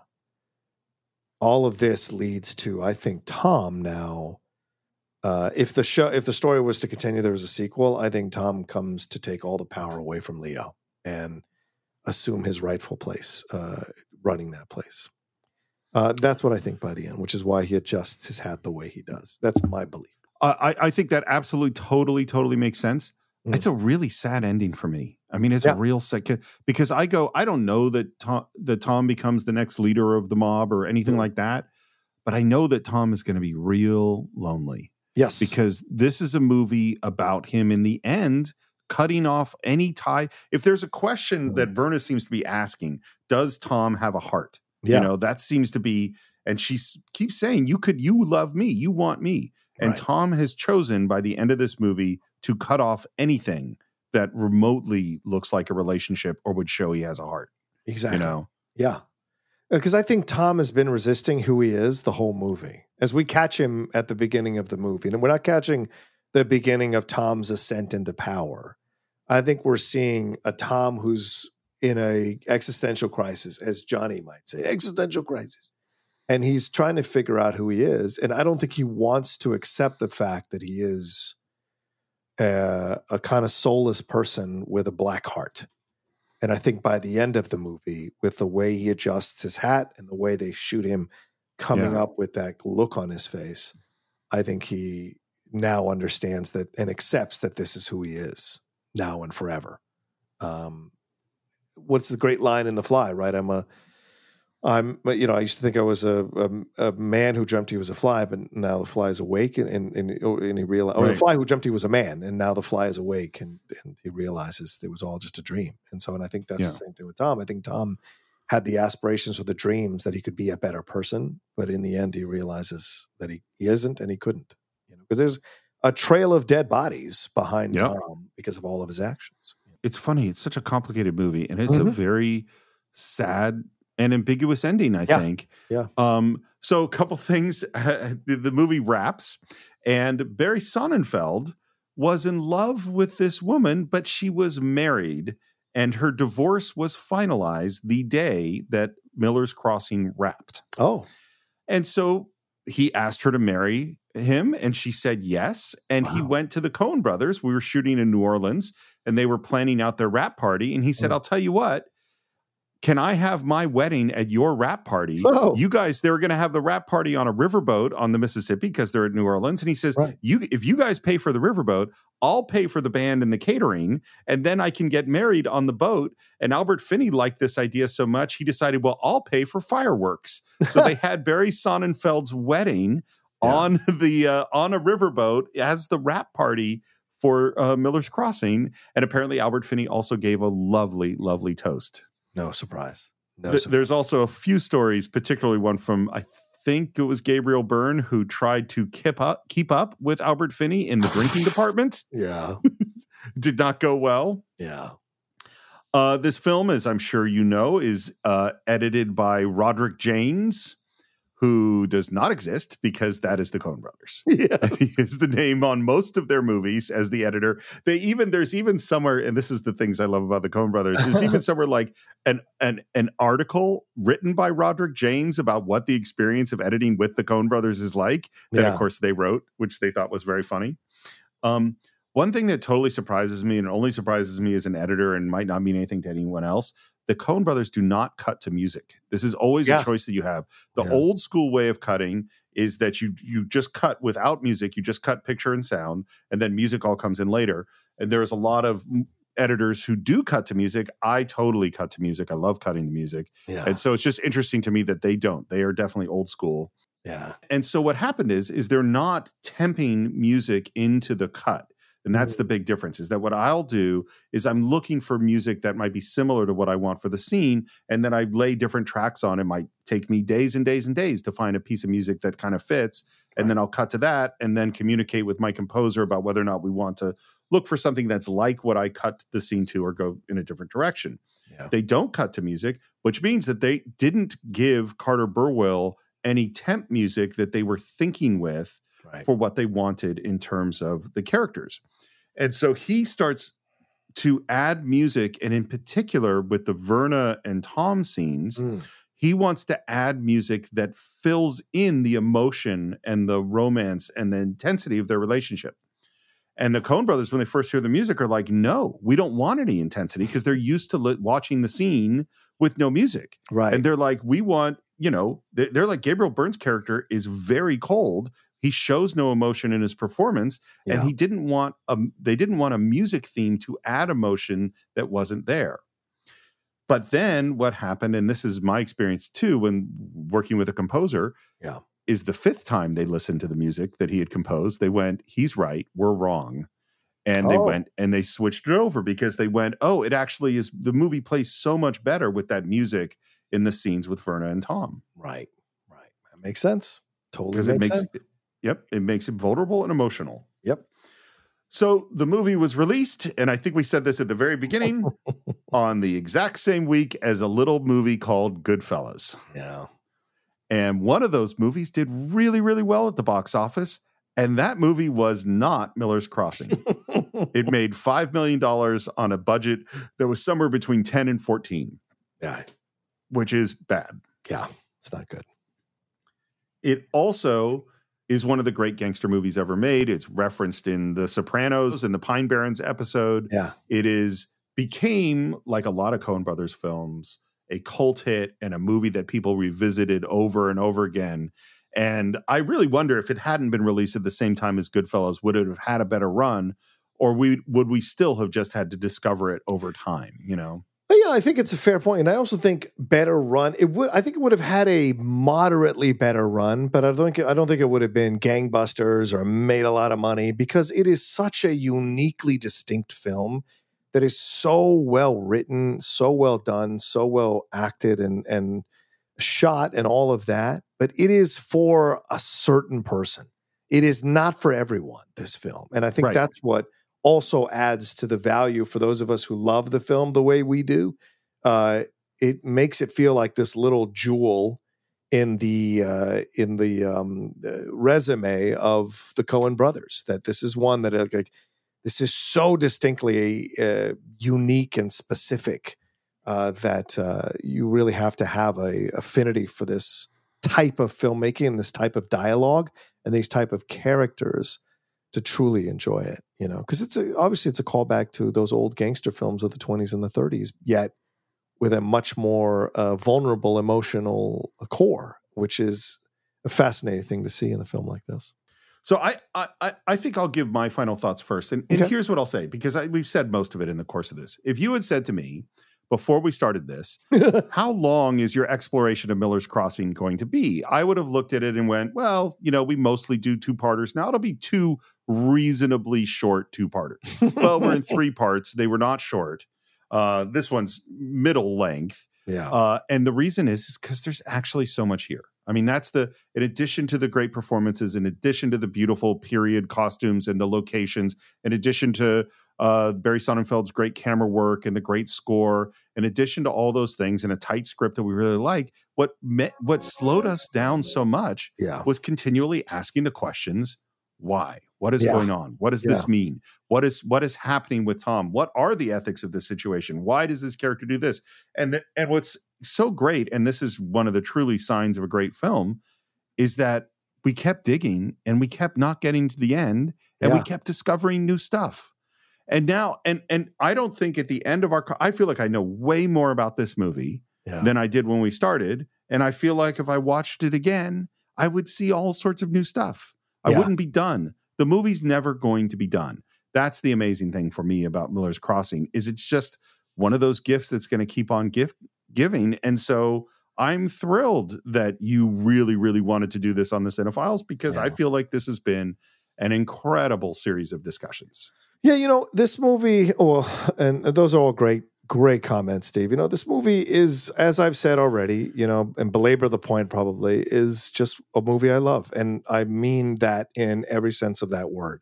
All of this leads to, I think, Tom now. If the story was to continue, there was a sequel. I think Tom comes to take all the power away from Leo and assume his rightful place, running that place. That's what I think by the end, which is why he adjusts his hat the way he does. That's my belief. I think that absolutely, totally makes sense. It's a really sad ending for me. I mean, it's a real sad, because I don't know that Tom becomes the next leader of the mob or anything like that, but I know that Tom is going to be real lonely. Yes. Because this is a movie about him in the end, cutting off any tie. If there's a question that Verna seems to be asking, does Tom have a heart? Yeah. That seems to be, and she keeps saying, you love me, you want me. And Tom has chosen by the end of this movie to cut off anything that remotely looks like a relationship or would show he has a heart. Exactly. Yeah. Because I think Tom has been resisting who he is the whole movie. As we catch him at the beginning of the movie, and we're not catching the beginning of Tom's ascent into power. I think we're seeing a Tom who's in a existential crisis, as Johnny might say, existential crisis. And he's trying to figure out who he is. And I don't think he wants to accept the fact that he is a kind of soulless person with a black heart. And I think by the end of the movie, with the way he adjusts his hat and the way they shoot him coming up with that look on his face, I think he now understands that and accepts that this is who he is now and forever. What's the great line in The Fly, right? I used to think I was a man who dreamt he was a fly, but now the fly is awake, and he realized, or the fly who dreamt he was a man, and now the fly is awake, and he realizes it was all just a dream. And I think that's the same thing with Tom. I think Tom had the aspirations or the dreams that he could be a better person, but in the end, he realizes that he isn't, and he couldn't. Because there's a trail of dead bodies behind Tom because of all of his actions. It's funny. It's such a complicated movie, and it's a very sad and ambiguous ending, I think. Yeah. So a couple things. The movie wraps, and Barry Sonnenfeld was in love with this woman, but she was married, and her divorce was finalized the day that Miller's Crossing wrapped. Oh. And so he asked her to marry him, and she said yes. And he went to the Coen brothers. We were shooting in New Orleans, and they were planning out their wrap party. And he said, I'll tell you what, can I have my wedding at your wrap party? You guys, they were going to have the wrap party on a riverboat on the Mississippi because they're at New Orleans. And he says, if you guys pay for the riverboat, I'll pay for the band and the catering, and then I can get married on the boat. And Albert Finney liked this idea so much, he decided, well, I'll pay for fireworks. So they had Barry Sonnenfeld's wedding on a riverboat as the wrap party for Miller's Crossing. And apparently Albert Finney also gave a lovely, lovely toast. No surprise. There's also a few stories, particularly one from, I think it was Gabriel Byrne, who tried to keep up with Albert Finney in the drinking department. Yeah. Did not go well. Yeah. This film, as I'm sure you know, is edited by Roderick Jaynes, who does not exist because that is the Coen brothers. Yes. He is the name on most of their movies as the editor. There's even somewhere, and this is the things I love about the Coen brothers, there's even somewhere like an article written by Roderick Jaynes about what the experience of editing with the Coen brothers is like, that of course they wrote, which they thought was very funny. One thing that totally surprises me, and only surprises me as an editor and might not mean anything to anyone else, the Coen brothers do not cut to music. This is always a choice that you have. The old school way of cutting is that you just cut without music. You just cut picture and sound, and then music all comes in later. And there's a lot of editors who do cut to music. I totally cut to music. I love cutting the music. Yeah. And so it's just interesting to me that they don't. They are definitely old school. Yeah. And so what happened is they're not temping music into the cut. And that's the big difference, is that what I'll do is I'm looking for music that might be similar to what I want for the scene. And then I lay different tracks on. It might take me days and days and days to find a piece of music that kind of fits. And then I'll cut to that and then communicate with my composer about whether or not we want to look for something that's like what I cut the scene to or go in a different direction. Yeah. They don't cut to music, which means that they didn't give Carter Burwell any temp music that they were thinking with for what they wanted in terms of the characters. And so he starts to add music, and in particular with the Verna and Tom scenes, he wants to add music that fills in the emotion and the romance and the intensity of their relationship. And the Coen brothers, when they first hear the music, are like, no, we don't want any intensity, because they're used to watching the scene with no music. Right. And they're like, we want, they're like, Gabriel Byrne's character is very cold. He shows no emotion in his performance, and he didn't want they didn't want a music theme to add emotion that wasn't there. But then what happened, and this is my experience too, when working with a composer, is the fifth time they listened to the music that he had composed, they went, he's right, we're wrong. And they went and they switched it over, because they went, it actually is, the movie plays so much better with that music in the scenes with Verna and Tom. Right. That makes sense. Totally makes sense. It makes it vulnerable and emotional. Yep. So the movie was released, and I think we said this at the very beginning, on the exact same week as a little movie called Goodfellas. Yeah. And one of those movies did really, really well at the box office, And that movie was not Miller's Crossing. It made $5 million on a budget that was somewhere between 10 and 14. Yeah. Which is bad. Yeah, it's not good. It also is one of the great gangster movies ever made. It's referenced in The Sopranos and the Pine Barrens episode. Yeah. It became, like a lot of Coen Brothers films, a cult hit and a movie that people revisited over and over again. And I really wonder if it hadn't been released at the same time as Goodfellas, would it have had a better run, or would we still have just had to discover it over time, you know? Yeah, I think it's a fair point. And I also think better run. I think it would have had a moderately better run, but I don't think it would have been gangbusters or made a lot of money, because it is such a uniquely distinct film that is so well written, so well done, so well acted and shot and all of that. But it is for a certain person. It is not for everyone, this film. And I think that's what also adds to the value for those of us who love the film the way we do. It makes it feel like this little jewel in the resume of the Coen brothers, that this is one that this is so distinctly unique and specific that you really have to have a affinity for this type of filmmaking and this type of dialogue and these type of characters to truly enjoy it, you know, because obviously it's a callback to those old gangster films of the 20s and the 30s, yet with a much more vulnerable emotional core, which is a fascinating thing to see in a film like this. So I think I'll give my final thoughts first. And here's what I'll say, because we've said most of it in the course of this. If you had said to me before we started this, how long is your exploration of Miller's Crossing going to be? I would have looked at it and went, well, you know, we mostly do 2-parters. Now it'll be 2 reasonably short 2-parters. Well, we're in 3 parts. They were not short. This one's middle length. Yeah. And the reason is because there's actually so much here. I mean, in addition to the great performances, in addition to the beautiful period costumes and the locations, in addition to Barry Sonnenfeld's great camera work and the great score, in addition to all those things and a tight script that we really like, what slowed us down so much was continually asking the questions, why? What is going on? What does this mean? What is happening with Tom? What are the ethics of this situation? Why does this character do this? And what's so great, and this is one of the truly signs of a great film, is that we kept digging and we kept not getting to the end, and we kept discovering new stuff. And now, and I don't think at the end of I feel like I know way more about this movie than I did when we started. And I feel like if I watched it again, I would see all sorts of new stuff. I wouldn't be done. The movie's never going to be done. That's the amazing thing for me about Miller's Crossing, is it's just one of those gifts that's going to keep on giving. And so I'm thrilled that you really, really wanted to do this on the Cinephiles, because I feel like this has been an incredible series of discussions. Yeah, you know, this movie, and those are all great comments, Steve. You know, this movie is, as I've said already, you know, and belabor the point probably, is just a movie I love. And I mean that in every sense of that word.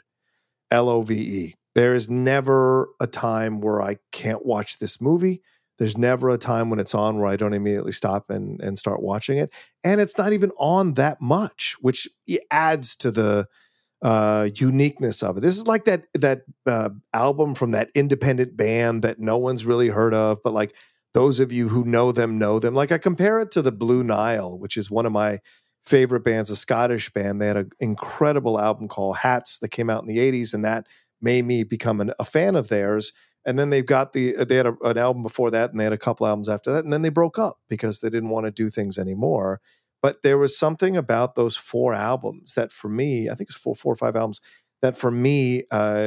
LOVE. There is never a time where I can't watch this movie. There's never a time when it's on where I don't immediately stop and start watching it. And it's not even on that much, which adds to the uniqueness of it. This is like that album from that independent band that no one's really heard of, but like those of you who know them. Like I compare it to the Blue Nile, which is one of my favorite bands, a Scottish band. They had an incredible album called Hats that came out in the 80s, and that made me become a fan of theirs. And then they had an album before that, and they had a couple albums after that, and then they broke up because they didn't want to do things anymore. But there was something about those 4 albums that for me, I think it's 4 or 5 albums, that for me,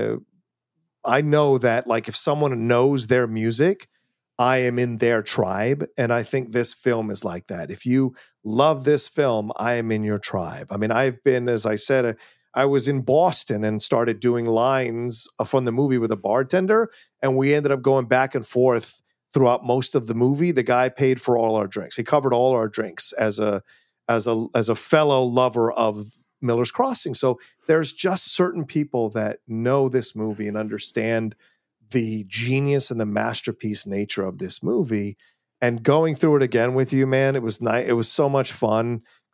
I know that like if someone knows their music, I am in their tribe. And I think this film is like that. If you love this film, I am in your tribe. I mean, I've been, as I said, I was in Boston and started doing lines from the movie with a bartender, and we ended up going back and forth throughout most of the movie. The guy paid for all our drinks. He covered all our drinks as a fellow lover of Miller's Crossing. So there's just certain people that know this movie and understand the genius and the masterpiece nature of this movie. And going through it again with you, man, it was nice. It was so much fun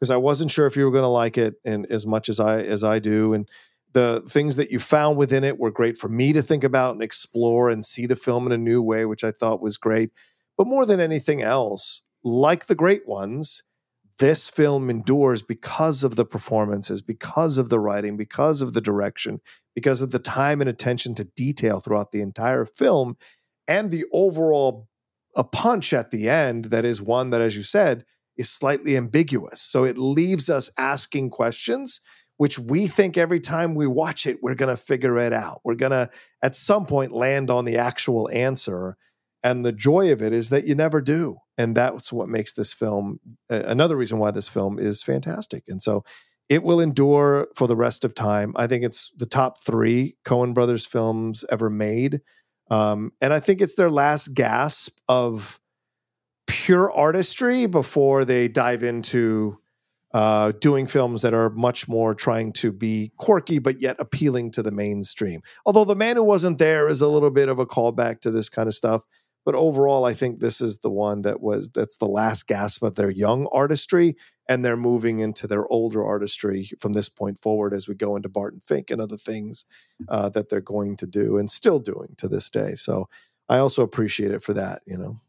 because I wasn't sure if you were going to like it and as much as I do. And the things that you found within it were great for me to think about and explore and see the film in a new way, which I thought was great. But more than anything else, like the great ones, this film endures because of the performances, because of the writing, because of the direction, because of the time and attention to detail throughout the entire film, and the overall a punch at the end that is one that, as you said, is slightly ambiguous. So it leaves us asking questions, which we think every time we watch it, we're going to figure it out. We're going to, at some point, land on the actual answer. And the joy of it is that you never do. And that's what makes this film, another reason why this film is fantastic. And so it will endure for the rest of time. I think it's the top 3 Coen Brothers films ever made. And I think it's their last gasp of pure artistry before they dive into doing films that are much more trying to be quirky, but yet appealing to the mainstream. Although The Man Who Wasn't There is a little bit of a callback to this kind of stuff. But overall, I think this is the one that's the last gasp of their young artistry, and they're moving into their older artistry from this point forward as we go into Barton Fink and other things that they're going to do and still doing to this day. So I also appreciate it for that, you know.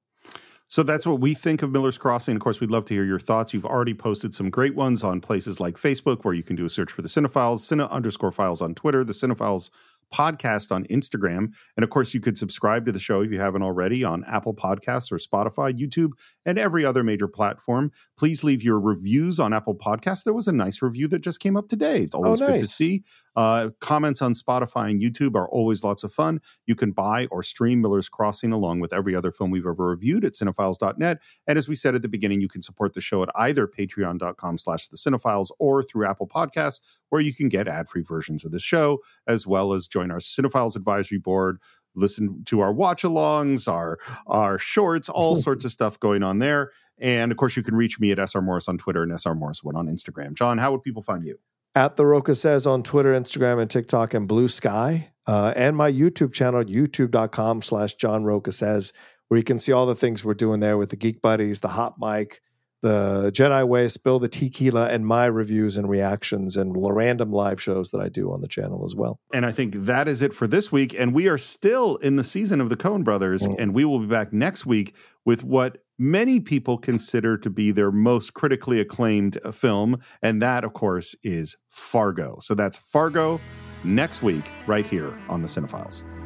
So that's what we think of Miller's Crossing. Of course, we'd love to hear your thoughts. You've already posted some great ones on places like Facebook, where you can do a search for the Cinephiles, Cine_Files on Twitter, the Cinephiles podcast on Instagram. And of course, you could subscribe to the show if you haven't already on Apple Podcasts or Spotify, YouTube, and every other major platform. Please leave your reviews on Apple Podcasts. There was a nice review that just came up today. It's always good to see. Comments on Spotify and YouTube are always lots of fun. You can buy or stream Miller's Crossing along with every other film we've ever reviewed at cinephiles.net. And as we said at the beginning, you can support the show at either patreon.com/thecинephiles or through Apple Podcasts, where you can get ad-free versions of the show, as well as join our Cinephiles Advisory Board, listen to our watch-alongs, our shorts, all sorts of stuff going on there. And, of course, you can reach me at SR Morris on Twitter and SR Morris1 on Instagram. John, how would people find you? At The Rocha Says on Twitter, Instagram, and TikTok, and Blue Sky. And my YouTube channel, youtube.com/John Rocha Says, where you can see all the things we're doing there with the Geek Buddies, the Hot Mic, the Jedi Way, Spill the Tequila, and my reviews and reactions and random live shows that I do on the channel as well. And I think that is it for this week. And we are still in the season of the Coen Brothers, and we will be back next week with what many people consider to be their most critically acclaimed film. And that, of course, is Fargo. So that's Fargo next week right here on The Cinephiles.